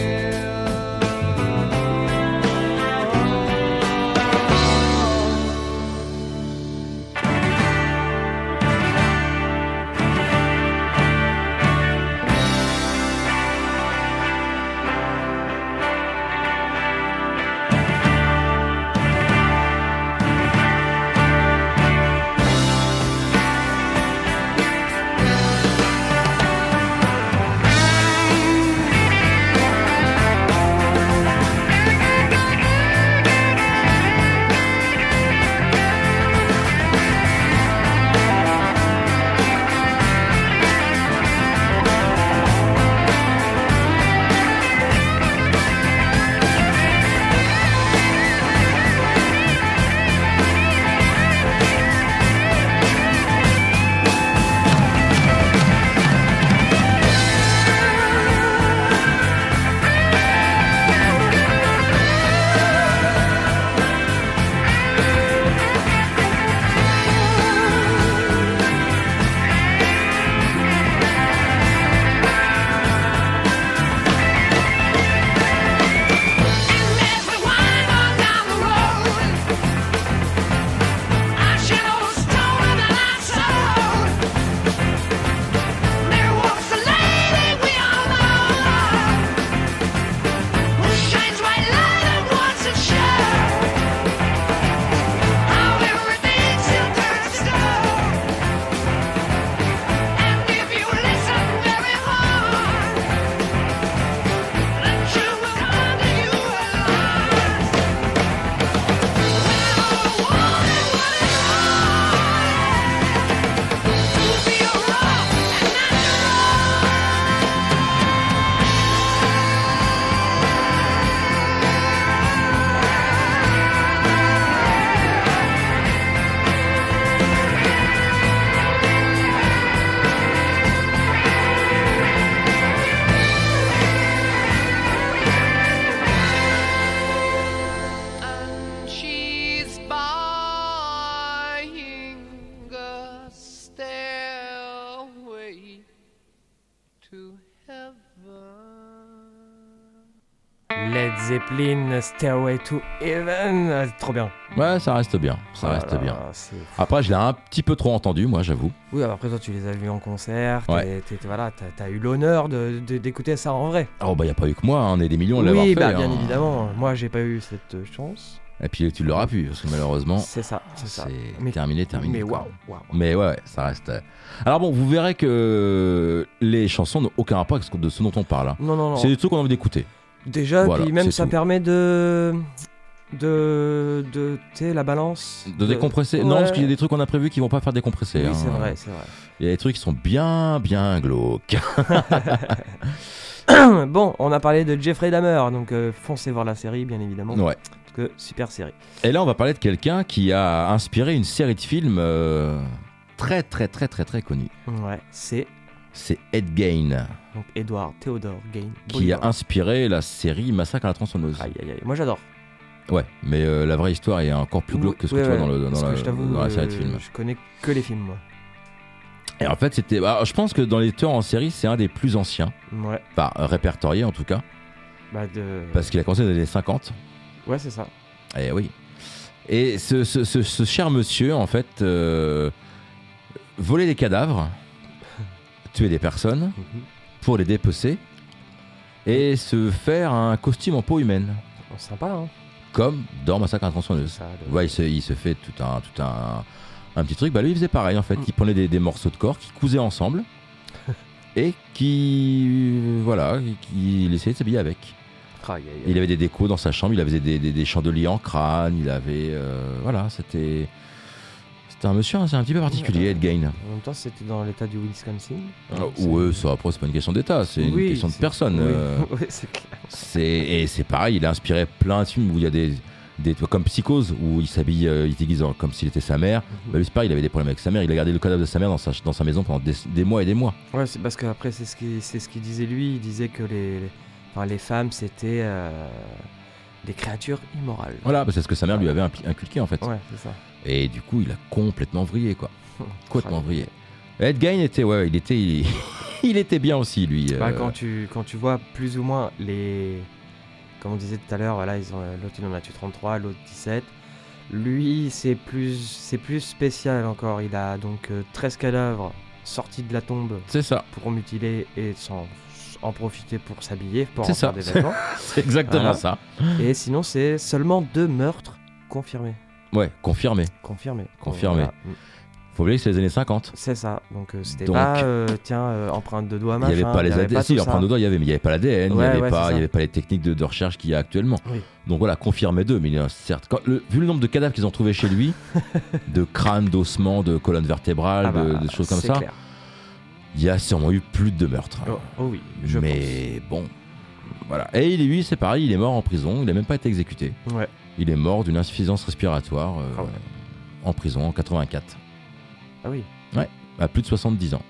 Speaker 1: Led Zeppelin, Stairway to Heaven, ah, c'est trop bien.
Speaker 2: Ouais, ça reste bien, ça
Speaker 1: Voilà,
Speaker 2: reste bien.
Speaker 1: c'est-
Speaker 2: Après, je l'ai un petit peu trop entendu, moi, j'avoue.
Speaker 1: Oui, après toi tu les as vus en concert,
Speaker 2: Ouais.
Speaker 1: voilà, t'as eu l'honneur d'écouter ça en vrai.
Speaker 2: Oh, bah, y a pas eu que moi, hein, on est des millions à l'avoir
Speaker 1: Oui,
Speaker 2: fait.
Speaker 1: bah, bien
Speaker 2: hein.
Speaker 1: évidemment. Moi j'ai pas eu cette chance.
Speaker 2: Et puis, tu l'auras pu, parce que malheureusement,
Speaker 1: C'est ça.
Speaker 2: c'est
Speaker 1: Mais-
Speaker 2: terminé.
Speaker 1: Mais
Speaker 2: quoi.
Speaker 1: waouh.
Speaker 2: Mais ouais, ça reste. Alors bon, vous verrez que les chansons n'ont aucun rapport avec ce dont on parle. hein.
Speaker 1: Non.
Speaker 2: C'est des trucs qu'on a envie d'écouter.
Speaker 1: Déjà,
Speaker 2: Voilà,
Speaker 1: puis même
Speaker 2: c'est
Speaker 1: ça
Speaker 2: tout.
Speaker 1: permet de tu sais, la balance.
Speaker 2: De décompresser. Non,
Speaker 1: Ouais.
Speaker 2: parce qu'il y a des trucs qu'on a prévus qui vont pas faire décompresser.
Speaker 1: Oui,
Speaker 2: hein.
Speaker 1: c'est vrai.
Speaker 2: Il y a des trucs qui sont bien glauques.
Speaker 1: Bon, on a parlé de Jeffrey Dahmer, donc foncez voir la série, bien évidemment.
Speaker 2: Ouais.
Speaker 1: Parce que super série.
Speaker 2: Et là, on va parler de quelqu'un qui a inspiré une série de films très connue.
Speaker 1: Ouais, c'est
Speaker 2: C'est Ed Gein
Speaker 1: donc Edward Theodore Gain.
Speaker 2: qui a inspiré la série Massacre à la tronçonneuse.
Speaker 1: Aïe. Moi j'adore.
Speaker 2: Ouais, mais la vraie histoire est encore plus glauque que ce que tu vois dans
Speaker 1: Parce que je t'avoue,
Speaker 2: la série de films.
Speaker 1: Je connais que les films, moi.
Speaker 2: Et en fait, c'était. Bah, je pense que dans les tueurs en série, c'est un des plus anciens.
Speaker 1: Ouais.
Speaker 2: Enfin, répertorié en tout cas.
Speaker 1: Bah
Speaker 2: Parce qu'il a commencé dans les années 50.
Speaker 1: Ouais, c'est ça.
Speaker 2: Et oui. Et ce cher monsieur, en fait, volait des cadavres, tuer des personnes pour les dépecer et se faire un costume en peau humaine,
Speaker 1: Bon, sympa, hein.
Speaker 2: comme dans Massacre à la tronçonneuse.
Speaker 1: Ça,
Speaker 2: Ouais, il se fait tout un petit truc. Bah lui, il faisait pareil en fait. Il prenait des morceaux de corps qu'il cousait ensemble et qui essayait de s'habiller avec.
Speaker 1: Aïe.
Speaker 2: Il avait des décos dans sa chambre, il avait des chandeliers en crâne, il avait voilà, c'était un monsieur, c'est un petit peu particulier, Ed Gein.
Speaker 1: En même temps, c'était dans l'état du Wisconsin.
Speaker 2: Ouais, ça après c'est pas une question d'état, c'est une question de personne.
Speaker 1: Oui, oui, c'est clair.
Speaker 2: Et c'est pareil, il a inspiré plein de films où il y a des comme Psychose, où il s'habille, il se déguise comme s'il était sa mère. Bah, lui, c'est pareil, il avait des problèmes avec sa mère. Il a gardé le cadavre de sa mère dans sa maison pendant des mois et des mois.
Speaker 1: Ouais, c'est parce qu'après, c'est ce qu'il disait lui. Il disait que les femmes, c'était des créatures immorales.
Speaker 2: Voilà, bah, c'est ce que sa mère lui avait inculqué en fait.
Speaker 1: Ouais, c'est ça.
Speaker 2: Et du coup, il a complètement vrillé, quoi. Complètement vrillé. Ed Gein était, ouais, il était bien aussi, lui.
Speaker 1: Bah, quand tu vois plus ou moins les... Comme on disait tout à l'heure, voilà, l'autre il en a tué 33, l'autre 17. Lui, c'est plus spécial encore. Il a donc 13 cadavres sortis de la tombe
Speaker 2: C'est ça.
Speaker 1: pour mutiler et en profiter pour s'habiller, pour
Speaker 2: C'est
Speaker 1: en faire
Speaker 2: ça.
Speaker 1: des vêtements.
Speaker 2: C'est exactement
Speaker 1: Voilà.
Speaker 2: ça.
Speaker 1: Et sinon, c'est seulement 2 meurtres confirmés.
Speaker 2: Ouais, confirmé.
Speaker 1: Confirmés.
Speaker 2: Confirmé.
Speaker 1: Voilà.
Speaker 2: Faut oublier que c'est les années 50.
Speaker 1: C'est ça. Donc, c'était
Speaker 2: Donc,
Speaker 1: pas, empreinte de doigt,
Speaker 2: Il
Speaker 1: machin.
Speaker 2: n'y avait pas les ADN. Si, empreinte de doigt, il y avait, mais il n'y avait pas l'ADN,
Speaker 1: Ouais,
Speaker 2: il n'y
Speaker 1: c'est ça.
Speaker 2: avait pas les techniques de recherche qu'il y a actuellement.
Speaker 1: Oui.
Speaker 2: Donc voilà, confirmé 2, mais il y a certes. Vu le nombre de cadavres qu'ils ont trouvé chez lui, de crânes, d'ossements, de colonnes vertébrales, de choses comme
Speaker 1: c'est
Speaker 2: ça,
Speaker 1: clair.
Speaker 2: il y a sûrement eu plus de 2 meurtres.
Speaker 1: Oh oui, je
Speaker 2: Mais bon, voilà. Et lui, c'est pareil, il est mort en prison, il n'a même pas été exécuté.
Speaker 1: pense. Ouais.
Speaker 2: Il est mort d'une insuffisance respiratoire
Speaker 1: Ah ouais.
Speaker 2: en prison en 84,
Speaker 1: Ah oui.
Speaker 2: à plus de 70 ans.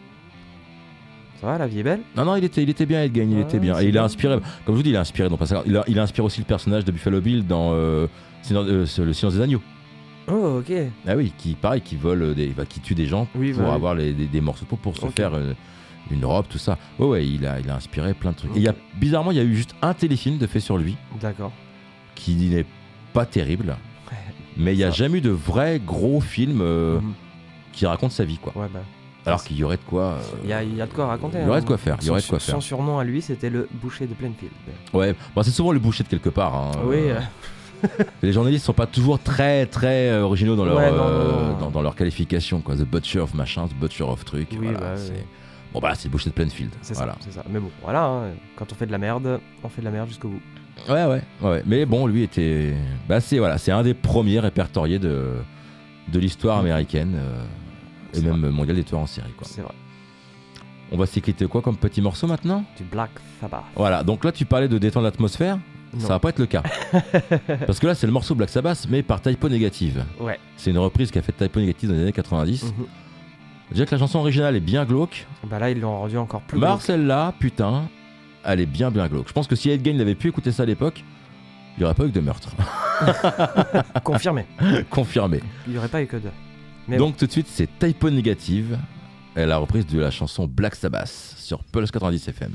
Speaker 1: Ça va, la vie est belle.
Speaker 2: Non, il était bien, Ed Gein, il
Speaker 1: Ouais,
Speaker 2: était bien.
Speaker 1: c'est
Speaker 2: Et il a
Speaker 1: bien.
Speaker 2: inspiré, comme je vous dis, il a inspiré, donc, il a inspiré aussi le personnage de Buffalo Bill dans Le Silence des Agneaux.
Speaker 1: Oh, ok.
Speaker 2: Ah oui, qui vole, qui tue des gens
Speaker 1: Oui,
Speaker 2: pour
Speaker 1: bah oui.
Speaker 2: avoir des morceaux de peau pour se
Speaker 1: Ok.
Speaker 2: faire une robe, tout ça. Ouais, il a inspiré plein de trucs.
Speaker 1: Ok.
Speaker 2: Et bizarrement, il y a eu juste un téléfilm de fait sur lui
Speaker 1: D'accord.
Speaker 2: qui n'est pas terrible, mais il n'y a
Speaker 1: Ça.
Speaker 2: jamais eu de vrai gros film
Speaker 1: Mhm.
Speaker 2: qui raconte sa vie, quoi.
Speaker 1: Ouais, bah.
Speaker 2: Alors qu'il y aurait de quoi.
Speaker 1: Il y a de quoi raconter.
Speaker 2: Il y aurait de quoi faire. Il y aurait de quoi faire.
Speaker 1: Son surnom à lui, c'était le boucher de Plainfield.
Speaker 2: Ouais, bon, c'est souvent le boucher de quelque part. Hein.
Speaker 1: Oui.
Speaker 2: Les journalistes sont pas toujours très très originaux dans leur
Speaker 1: Ouais, non.
Speaker 2: dans leur qualification, quoi. The Butcher of machin, The Butcher of truc.
Speaker 1: Oui,
Speaker 2: voilà,
Speaker 1: bah,
Speaker 2: c'est...
Speaker 1: oui.
Speaker 2: Bon bah c'est le boucher de Plainfield.
Speaker 1: C'est
Speaker 2: Voilà.
Speaker 1: ça, c'est ça. Mais bon, voilà, hein, quand on fait de la merde, on fait de la merde jusqu'au bout.
Speaker 2: Ouais. Mais bon, lui était, c'est un des premiers répertoriés de l'histoire américaine et
Speaker 1: C'est
Speaker 2: même mondiale des tueurs en série, quoi.
Speaker 1: C'est vrai.
Speaker 2: On va s'écouter quoi comme petit morceau maintenant?
Speaker 1: Du Black Sabbath.
Speaker 2: Voilà. Donc là, tu parlais de détendre l'atmosphère.
Speaker 1: Non.
Speaker 2: Ça va pas être le cas. Parce que là, c'est le morceau Black Sabbath, mais par Typo Negative.
Speaker 1: Ouais.
Speaker 2: C'est une reprise qu'a fait Typo Negative dans les années 90.
Speaker 1: Mhm.
Speaker 2: Déjà que la chanson originale est bien glauque.
Speaker 1: Bah là, ils l'ont rendu encore plus glauque.
Speaker 2: Marcel-là, putain, elle est bien glauque. Je pense que si Ed Gein avait pu écouter ça à l'époque, il n'y aurait pas eu que de meurtre.
Speaker 1: Confirmé.
Speaker 2: Confirmé.
Speaker 1: Il n'y aurait pas eu que deux. Mais
Speaker 2: Donc tout de suite, c'est Typo Negative, et la reprise de la chanson Black Sabbath sur Pulse 90 FM.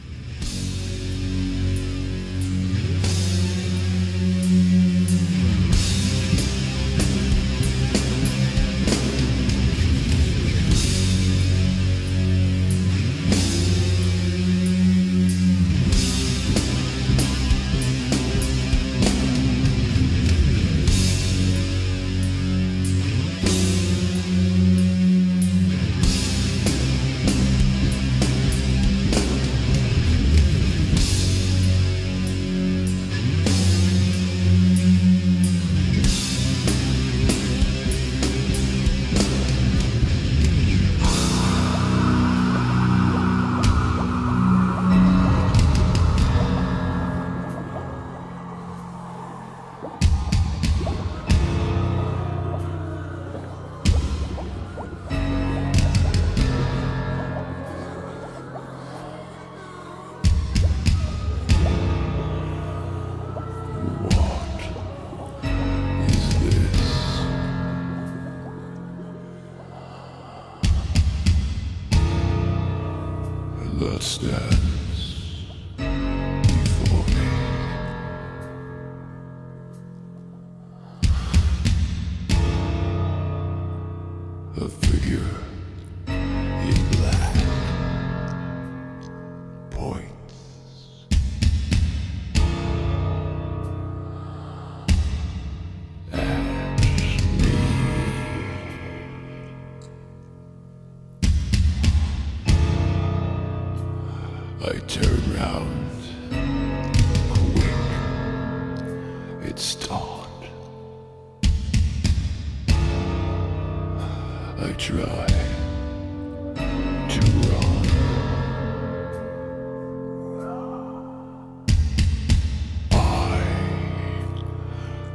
Speaker 5: that stands before me. A figure in black points at me. I turn round, quick, it's dawn. I try to run. I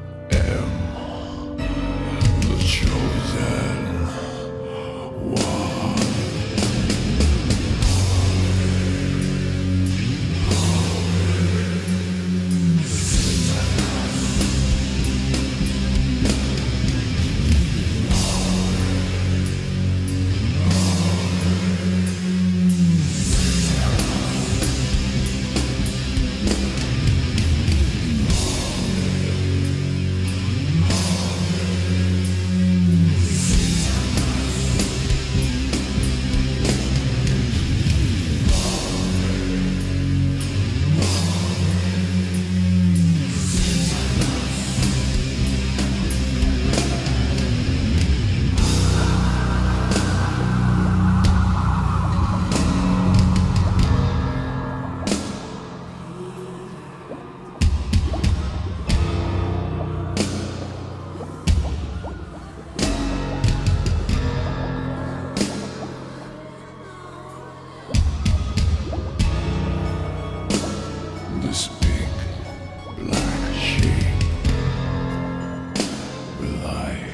Speaker 5: this big black sheep with eyes.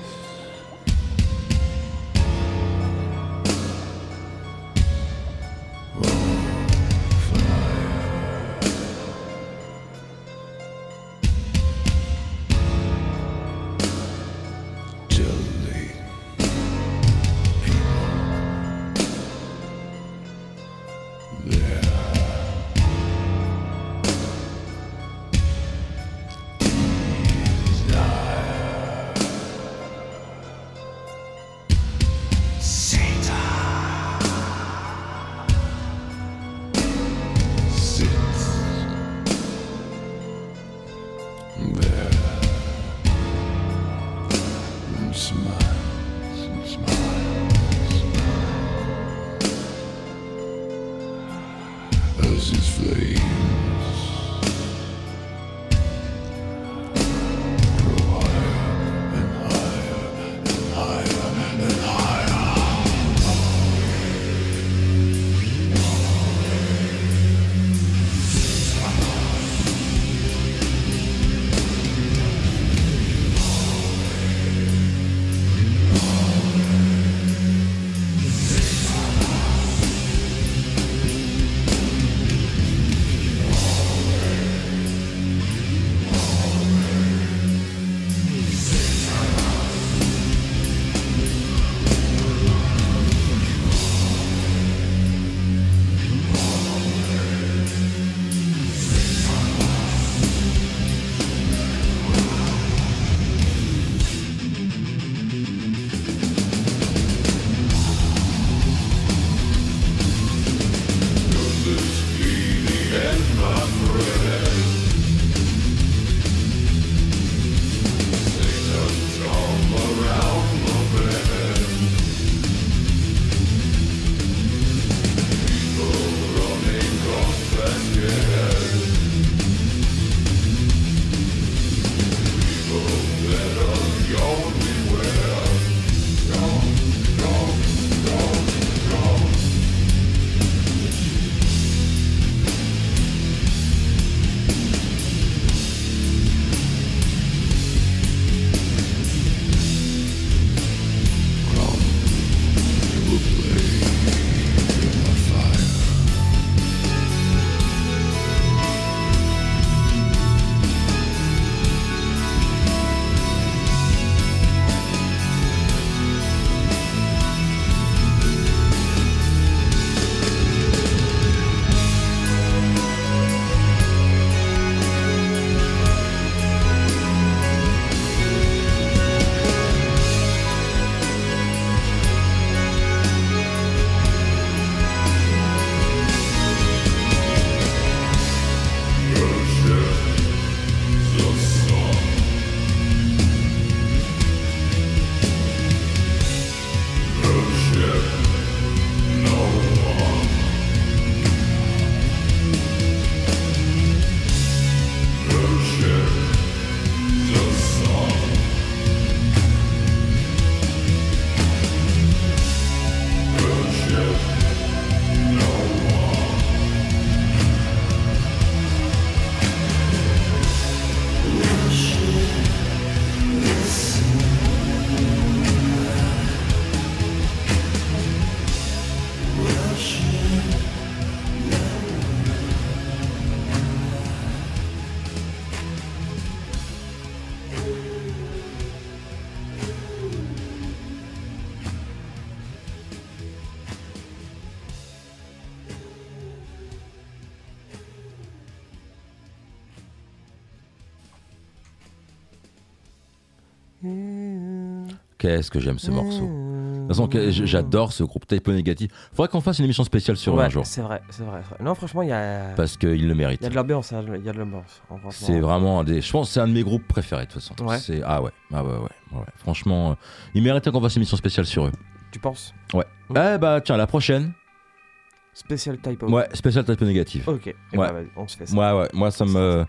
Speaker 5: As his flames grow higher and higher and higher and higher.
Speaker 2: Qu'est-ce que j'aime ce morceau. De toute façon, j'adore ce groupe Type O Négatif. Faudrait qu'on fasse une émission spéciale sur eux un jour.
Speaker 1: C'est vrai. Non, franchement, il y a.
Speaker 2: Parce qu'il le mérite.
Speaker 1: Il y a de l'ambiance, il y a de l'ambiance.
Speaker 2: C'est vraiment je pense que c'est un de mes groupes préférés de toute façon.
Speaker 1: Ouais.
Speaker 2: Ouais. Franchement, il méritait qu'on fasse une émission spéciale sur eux.
Speaker 1: Tu penses?
Speaker 2: Ouais. Bah tiens, la prochaine.
Speaker 1: Spécial Type O.
Speaker 2: Ouais, spécial Type O Négatif.
Speaker 1: Ok.
Speaker 2: Ouais.
Speaker 1: Bah, on se fait ça.
Speaker 2: Ouais. Moi, ça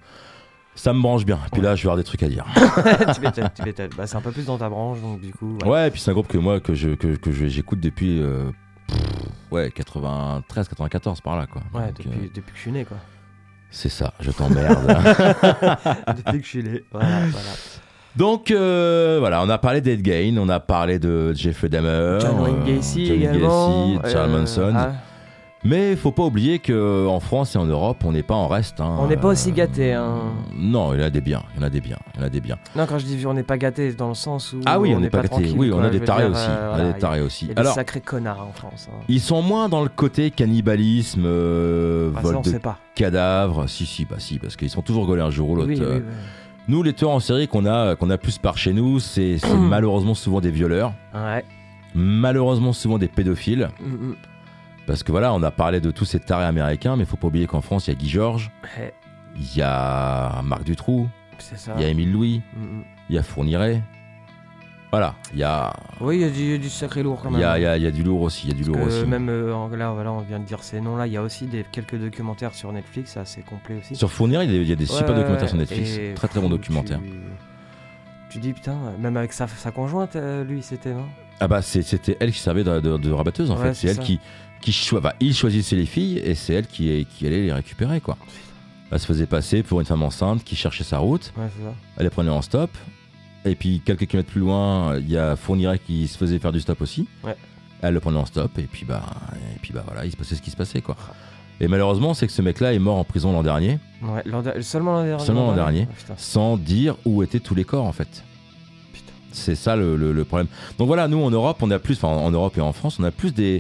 Speaker 2: me branche bien. Et puis là, je vais avoir des trucs à dire.
Speaker 1: Tu m'étonnes. Bah, c'est un peu plus dans ta branche, donc du coup.
Speaker 2: Ouais, et puis c'est un groupe que j'écoute depuis 93, 94 par là quoi.
Speaker 1: Ouais,
Speaker 2: donc,
Speaker 1: depuis que je suis né quoi.
Speaker 2: C'est ça, je t'emmerde.
Speaker 1: Depuis que je suis né. Voilà.
Speaker 2: Donc voilà, on a parlé d'Ed Gein, on a parlé de Jeffrey Dahmer,
Speaker 1: John Wayne Gacy
Speaker 2: Johnny
Speaker 1: également.
Speaker 2: Gacy, Charles Manson.
Speaker 1: Ah,
Speaker 2: Mais faut pas oublier qu'en France et en Europe, on n'est pas en reste. Hein.
Speaker 1: on n'est pas aussi gâtés. Hein.
Speaker 2: Non, il y en a des biens,
Speaker 1: Non, quand je dis on n'est pas gâtés, dans le sens où.
Speaker 2: Ah oui, on n'est pas gâtés.
Speaker 1: tranquille,
Speaker 2: Oui,
Speaker 1: quoi.
Speaker 2: on a
Speaker 1: Je
Speaker 2: des
Speaker 1: veux
Speaker 2: tarés
Speaker 1: dire,
Speaker 2: aussi.
Speaker 1: voilà,
Speaker 2: On a des tarés aussi.
Speaker 1: Il y a des
Speaker 2: Alors,
Speaker 1: sacrés connards en France. Hein.
Speaker 2: ils sont moins dans le côté cannibalisme,
Speaker 1: Bah,
Speaker 2: vol
Speaker 1: ça, on
Speaker 2: de
Speaker 1: sait pas.
Speaker 2: cadavres. Si, parce qu'ils sont toujours gaulés un jour ou l'autre.
Speaker 1: Oui, oui.
Speaker 2: Nous, les tueurs en série qu'on a plus par chez nous, c'est malheureusement souvent des violeurs,
Speaker 1: Ouais.
Speaker 2: malheureusement souvent des pédophiles.
Speaker 1: Mm, mm.
Speaker 2: Parce que voilà, on a parlé de tous ces tarés américains, mais faut pas oublier qu'en France, il y a Guy Georges,
Speaker 1: Ouais,
Speaker 2: il y a Marc Dutroux,
Speaker 1: c'est ça.
Speaker 2: il y a Émile Louis,
Speaker 1: Mm, mm.
Speaker 2: il y a Fourniret. Voilà, il y a
Speaker 1: Oui, il y a du sacré lourd quand
Speaker 2: il
Speaker 1: même.
Speaker 2: y a du lourd aussi, il y a du lourd aussi.
Speaker 1: Même là, voilà, on vient de dire ces noms-là. Il y a aussi quelques documentaires sur Netflix, c'est assez complet aussi.
Speaker 2: Sur Fourniret, il y a des super
Speaker 1: Ouais,
Speaker 2: documentaires sur Netflix,
Speaker 1: et
Speaker 2: très bons documentaires.
Speaker 1: Tu dis putain, même avec sa conjointe, lui, c'était non.
Speaker 2: Ah bah c'était elle qui servait de rabatteuse en
Speaker 1: Ouais,
Speaker 2: fait, c'est elle
Speaker 1: ça.
Speaker 2: il choisissait les filles et c'est elle qui allait les récupérer quoi. Elle se faisait passer pour une femme enceinte qui cherchait sa route,
Speaker 1: Ouais, c'est ça.
Speaker 2: elle les prenait en stop. Et puis quelques kilomètres plus loin, il y a Fourniret qui se faisait faire du stop aussi.
Speaker 1: Ouais.
Speaker 2: Elle le prenait en stop et puis bah voilà, il se passait ce qui se passait quoi. Et malheureusement, c'est que ce mec-là est mort en prison l'an dernier,
Speaker 1: Ouais, seulement l'an dernier.
Speaker 2: Seulement l'an dernier.
Speaker 1: Ouais, putain.
Speaker 2: sans dire où étaient tous les corps en fait.
Speaker 1: Putain.
Speaker 2: C'est ça le problème. Donc voilà, nous en Europe, on a plus, enfin en Europe et en France, on a plus des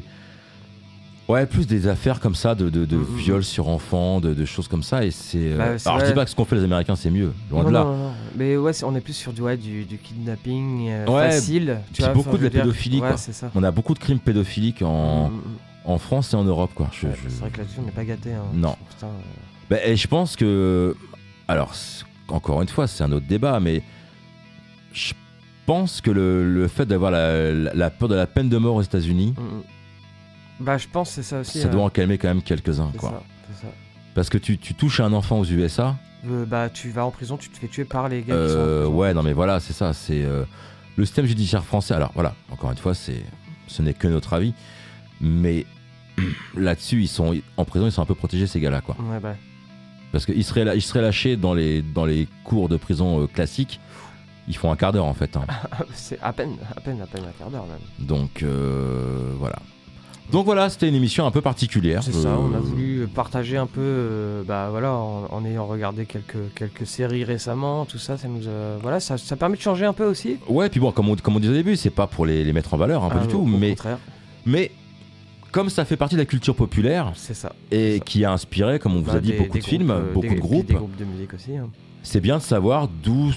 Speaker 2: affaires comme ça de viols sur enfants, de choses comme ça. Et c'est.
Speaker 1: Bah, c'est
Speaker 2: alors je
Speaker 1: vrai.
Speaker 2: dis pas que ce qu'ont fait les Américains c'est mieux, loin
Speaker 1: Non,
Speaker 2: de là.
Speaker 1: non. Mais ouais, on est plus sur du kidnapping
Speaker 2: Ouais,
Speaker 1: facile.
Speaker 2: puis beaucoup de la pédophilie,
Speaker 1: Ouais,
Speaker 2: quoi.
Speaker 1: c'est ça.
Speaker 2: On a beaucoup de crimes pédophiliques en,
Speaker 1: Mm, mm.
Speaker 2: en France et en Europe quoi.
Speaker 1: Ouais, c'est vrai que là-dessus, on n'est pas gâtés. Hein.
Speaker 2: Non.
Speaker 1: Putain,
Speaker 2: Bah, et je pense que. Alors, encore une fois, c'est un autre débat, mais je pense que le fait d'avoir la peur de la peine de mort aux États-Unis,
Speaker 1: Bah, je pense que c'est ça aussi.
Speaker 2: ça doit en calmer quand même quelques-uns.
Speaker 1: C'est
Speaker 2: Quoi.
Speaker 1: ça, c'est ça.
Speaker 2: Parce que tu touches à un enfant aux USA.
Speaker 1: Bah, tu vas en prison, tu te fais tuer par les gars qui sont en prison.
Speaker 2: Ouais, non, mais voilà, c'est ça. C'est le système judiciaire français. Alors, voilà, encore une fois, ce n'est que notre avis. Mais là-dessus, ils sont en prison, ils sont un peu protégés, ces gars-là, quoi.
Speaker 1: Ouais, bah.
Speaker 2: Parce qu'ils seraient lâchés dans les cours de prison classiques. Ils font un quart d'heure, en fait. Hein.
Speaker 1: C'est à peine un quart d'heure même.
Speaker 2: Donc, voilà. Donc voilà, c'était une émission un peu particulière.
Speaker 1: C'est ça, on a voulu partager un peu, bah voilà, en ayant regardé quelques séries récemment, tout ça, ça nous a, voilà, ça permet de changer un peu aussi.
Speaker 2: Ouais, puis bon, comme on disait au début, c'est pas pour les mettre en valeur, hein, pas du tout,
Speaker 1: Au
Speaker 2: mais
Speaker 1: contraire,
Speaker 2: comme ça fait partie de la culture populaire
Speaker 1: c'est ça.
Speaker 2: et
Speaker 1: C'est ça.
Speaker 2: qui a inspiré, comme on vous
Speaker 1: Bah,
Speaker 2: a dit, beaucoup de films, beaucoup de groupes,
Speaker 1: Des groupes de musique aussi. Hein.
Speaker 2: c'est bien de savoir d'où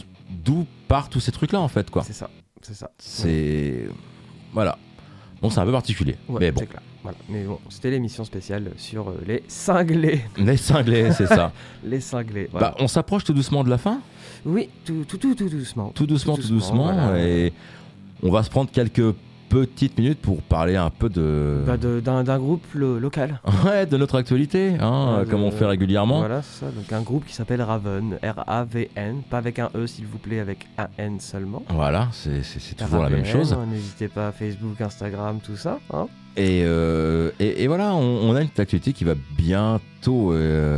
Speaker 2: partent tous ces trucs-là, en fait, quoi.
Speaker 1: C'est ça, c'est ça.
Speaker 2: C'est... Voilà. Donc c'est un peu particulier.
Speaker 1: Ouais,
Speaker 2: mais bon,
Speaker 1: c'est clair. Voilà. Mais bon, c'était l'émission spéciale sur les cinglés.
Speaker 2: les cinglés, c'est ça.
Speaker 1: Les cinglés. Voilà.
Speaker 2: Bah, on s'approche tout doucement de la fin.
Speaker 1: Oui, tout doucement.
Speaker 2: Tout doucement.
Speaker 1: Voilà.
Speaker 2: Et on va se prendre quelques petites minutes pour parler un peu de...
Speaker 1: Bah, d'un groupe local.
Speaker 2: Ouais, de notre actualité, hein, comme on fait régulièrement.
Speaker 1: Voilà, c'est ça. Donc un groupe qui s'appelle Raven, R-A-V-N, pas avec un E s'il vous plaît, avec un N seulement.
Speaker 2: Voilà, c'est toujours la même
Speaker 1: RAVN,
Speaker 2: chose.
Speaker 1: N'hésitez pas à Facebook, Instagram, tout ça. Hein.
Speaker 2: Et voilà, on a une actualité qui va bientôt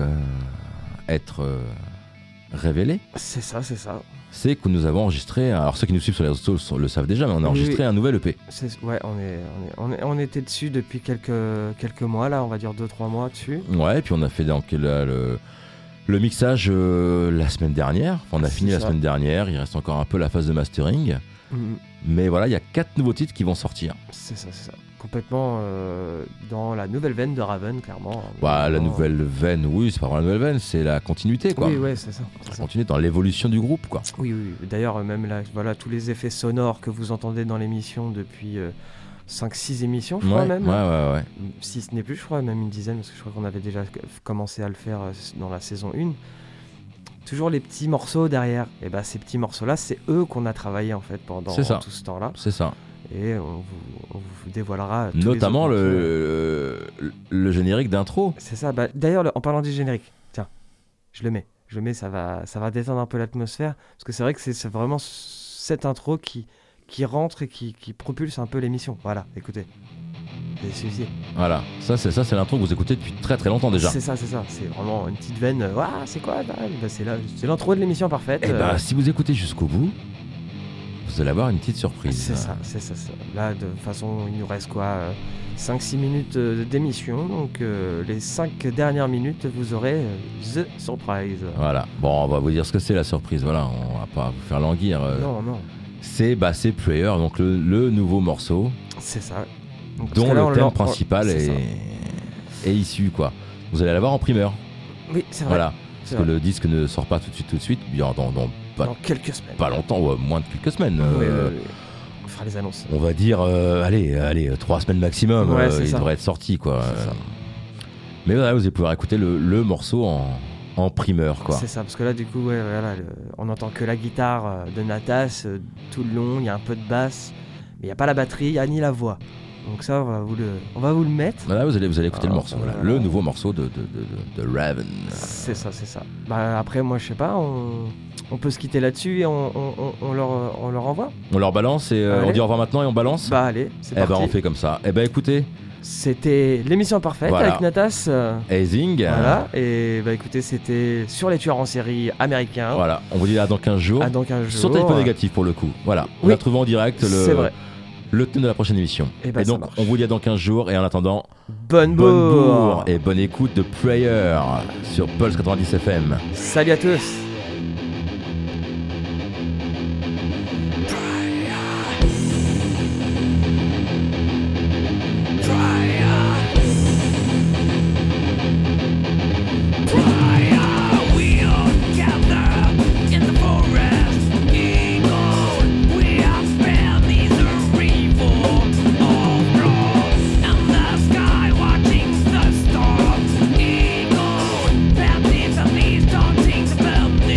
Speaker 2: être révélée.
Speaker 1: C'est ça.
Speaker 2: C'est que nous avons enregistré, alors ceux qui nous suivent sur les réseaux le savent déjà, mais on a enregistré un nouvel EP.
Speaker 1: Ouais, on était dessus depuis quelques mois là, on va dire 2-3 mois dessus.
Speaker 2: Ouais, et puis on a fait donc le mixage la semaine dernière. Enfin, on a fini la semaine dernière, il reste encore un peu la phase de mastering. Mais voilà, il y a 4 nouveaux titres qui vont sortir.
Speaker 1: C'est ça. Complètement dans la nouvelle veine de Raven, clairement.
Speaker 2: Bah, la nouvelle veine, oui, c'est pas vraiment la nouvelle veine, c'est la continuité, quoi.
Speaker 1: Oui, ouais, c'est ça.
Speaker 2: La continuité dans l'évolution du groupe, quoi.
Speaker 1: Oui. D'ailleurs, même là, voilà, tous les effets sonores que vous entendez dans l'émission depuis 5-6 émissions, je crois même.
Speaker 2: Ouais.
Speaker 1: Si ce n'est plus, je crois, même une dizaine, parce que je crois qu'on avait déjà commencé à le faire dans la saison 1. Toujours les petits morceaux derrière. Et bah, ces petits morceaux-là, c'est eux qu'on a travaillé en fait pendant tout ce temps-là.
Speaker 2: C'est ça.
Speaker 1: Et on vous dévoilera tous
Speaker 2: notamment
Speaker 1: les autres
Speaker 2: le générique d'intro.
Speaker 1: C'est ça. Bah, d'ailleurs, en parlant du générique, tiens, je le mets, ça va détendre un peu l'atmosphère, parce que c'est vrai que c'est vraiment cette intro qui rentre et qui propulse un peu l'émission. Voilà, écoutez. des suicides.
Speaker 2: Voilà, ça c'est l'intro que vous écoutez depuis très très longtemps déjà.
Speaker 1: C'est ça. C'est vraiment une petite veine. C'est quoi là c'est l'intro de l'émission parfaite.
Speaker 2: Et bah, si vous écoutez jusqu'au bout, vous allez avoir une petite surprise.
Speaker 1: C'est ça. Là, de toute façon, il nous reste quoi 5-6 minutes d'émission. Donc, les 5 dernières minutes, vous aurez The Surprise.
Speaker 2: Voilà, bon, on va vous dire ce que c'est la surprise. Voilà, on va pas vous faire languir.
Speaker 1: Non.
Speaker 2: C'est Prayer, donc le nouveau morceau.
Speaker 1: C'est ça. Donc,
Speaker 2: dont
Speaker 1: là,
Speaker 2: le thème principal est issu, quoi. Vous allez l'avoir en primeur.
Speaker 1: Oui, c'est vrai.
Speaker 2: Voilà, parce que le disque ne sort pas tout de suite, bien dans
Speaker 1: quelques semaines.
Speaker 2: pas longtemps, moins de quelques semaines.
Speaker 1: On fera les annonces.
Speaker 2: On va dire, allez, 3 semaines maximum, il devrait être sorti, quoi. Mais voilà, vous allez pouvoir écouter le morceau en primeur, quoi.
Speaker 1: C'est ça, parce que là, du coup, on entend que la guitare de Natas tout le long, il y a un peu de basse, mais il n'y a pas la batterie, il n'y a ni la voix. Donc ça, on va vous le mettre.
Speaker 2: Voilà, vous allez écouter le morceau, le nouveau morceau de Raven.
Speaker 1: C'est ça. Bah, après, moi, je sais pas, on peut se quitter là-dessus et on leur envoie.
Speaker 2: On leur balance et on dit au revoir maintenant et on balance.
Speaker 1: Bah allez, c'est parti.
Speaker 2: On fait comme ça. Écoutez,
Speaker 1: c'était l'émission parfaite avec Natas.
Speaker 2: Hazing.
Speaker 1: Voilà, et écoutez, c'était sur les tueurs en série américains.
Speaker 2: Voilà, on vous dit à dans 15 jours. Sur Téléphone Négatif pour le coup. Voilà, on a trouvé en direct le thème de la prochaine émission. Et donc, on vous dit à dans 15 jours et en attendant,
Speaker 1: bonne bourre
Speaker 2: et bonne écoute de Prayer sur Pulse 90 FM.
Speaker 1: Salut à tous.
Speaker 6: Dancing the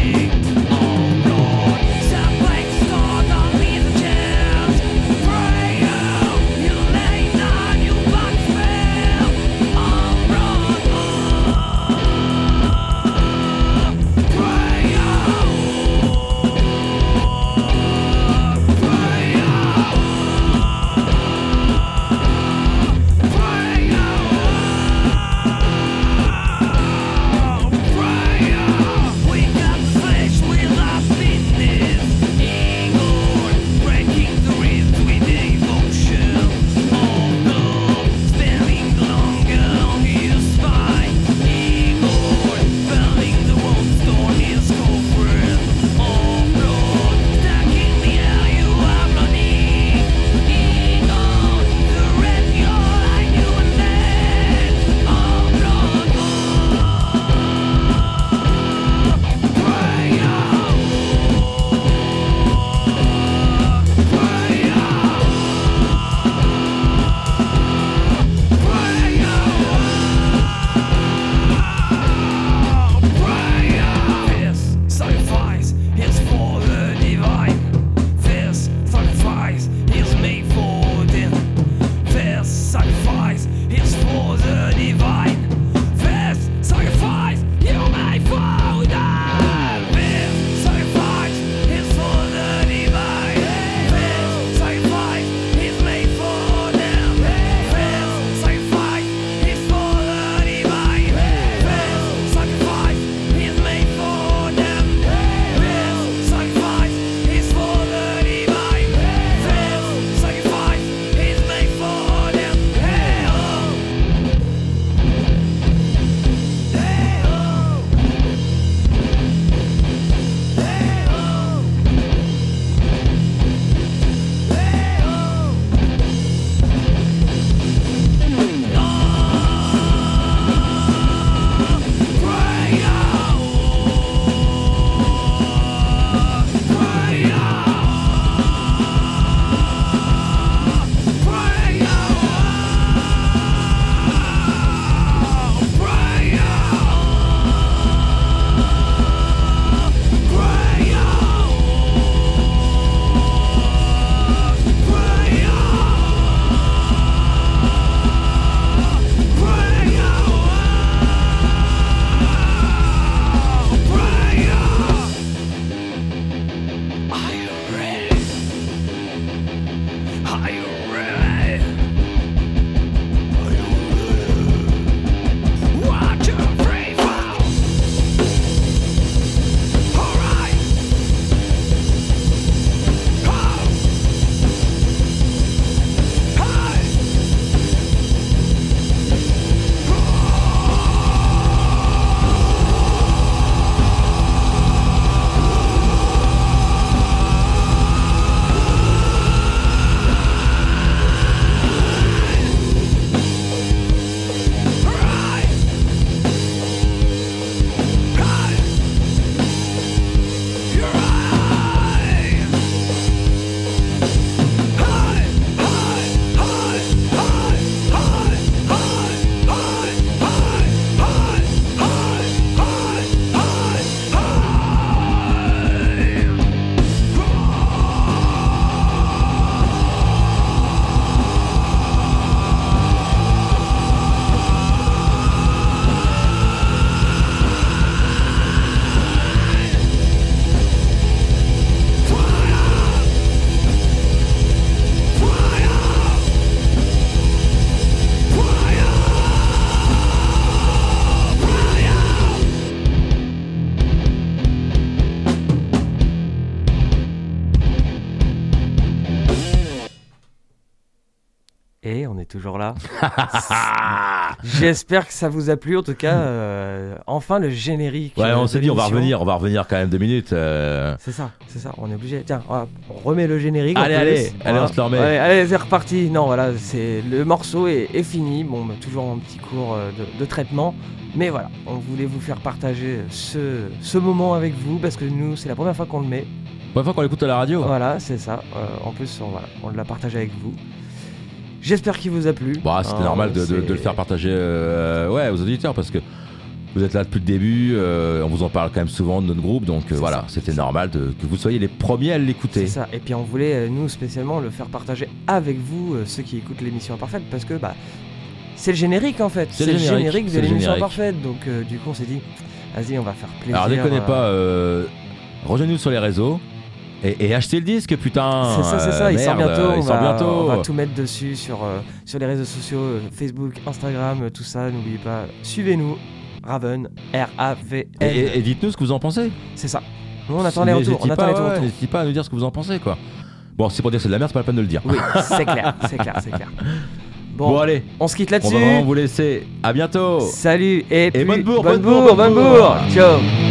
Speaker 1: toujours là. J'espère que ça vous a plu. En tout cas, enfin le générique.
Speaker 2: Ouais, on
Speaker 1: de
Speaker 2: s'est dit on va
Speaker 1: l'émission.
Speaker 2: revenir quand même 2 minutes.
Speaker 1: C'est ça, on est obligé. Tiens, on remet le générique.
Speaker 2: Allez,
Speaker 1: en plus.
Speaker 2: allez,
Speaker 1: Voilà.
Speaker 2: on se le remet.
Speaker 1: Ouais, allez, c'est reparti. Non, voilà, c'est le morceau est fini. Bon, bah, toujours un petit cours de traitement. Mais voilà, on voulait vous faire partager ce moment avec vous parce que nous, c'est la première fois qu'on le met.
Speaker 2: Première fois qu'on l'écoute à la radio.
Speaker 1: Voilà, c'est ça. En plus, on l'a partagé avec vous. J'espère qu'il vous a plu.
Speaker 2: Bah, c'était normal de le faire partager aux auditeurs parce que vous êtes là depuis le début, on vous en parle quand même souvent de notre groupe, donc voilà,
Speaker 1: ça,
Speaker 2: c'était normal que vous soyez les premiers à l'écouter.
Speaker 1: C'est ça. Et puis on voulait, nous spécialement, le faire partager avec vous, ceux qui écoutent l'émission Imparfaite, parce que c'est le générique en fait.
Speaker 2: C'est le générique
Speaker 1: de
Speaker 2: c'est le
Speaker 1: l'émission
Speaker 2: générique.
Speaker 1: Imparfaite. Donc du coup, on s'est dit, vas-y, on va faire plaisir.
Speaker 2: Alors déconnez pas, rejoignez-nous sur les réseaux et achetez le disque, putain.
Speaker 1: C'est ça, il sort
Speaker 2: merde,
Speaker 1: bientôt.
Speaker 2: il sort bientôt.
Speaker 1: On va tout mettre dessus sur les réseaux sociaux, Facebook, Instagram, tout ça. N'oubliez pas, suivez-nous, Raven, R-A-V-N.
Speaker 2: Et dites-nous ce que vous en pensez.
Speaker 1: C'est ça. Nous, on attend les retours.
Speaker 2: N'hésitez pas à nous dire ce que vous en pensez, quoi. Bon, c'est pour dire que c'est de la merde, c'est pas la peine de le dire.
Speaker 1: Oui, c'est clair.
Speaker 2: Bon, allez,
Speaker 1: on se quitte
Speaker 2: on
Speaker 1: là-dessus.
Speaker 2: va vraiment vous laisser. À bientôt.
Speaker 1: Salut et puis
Speaker 2: bonne bourre,
Speaker 1: bonne bourre. Ciao.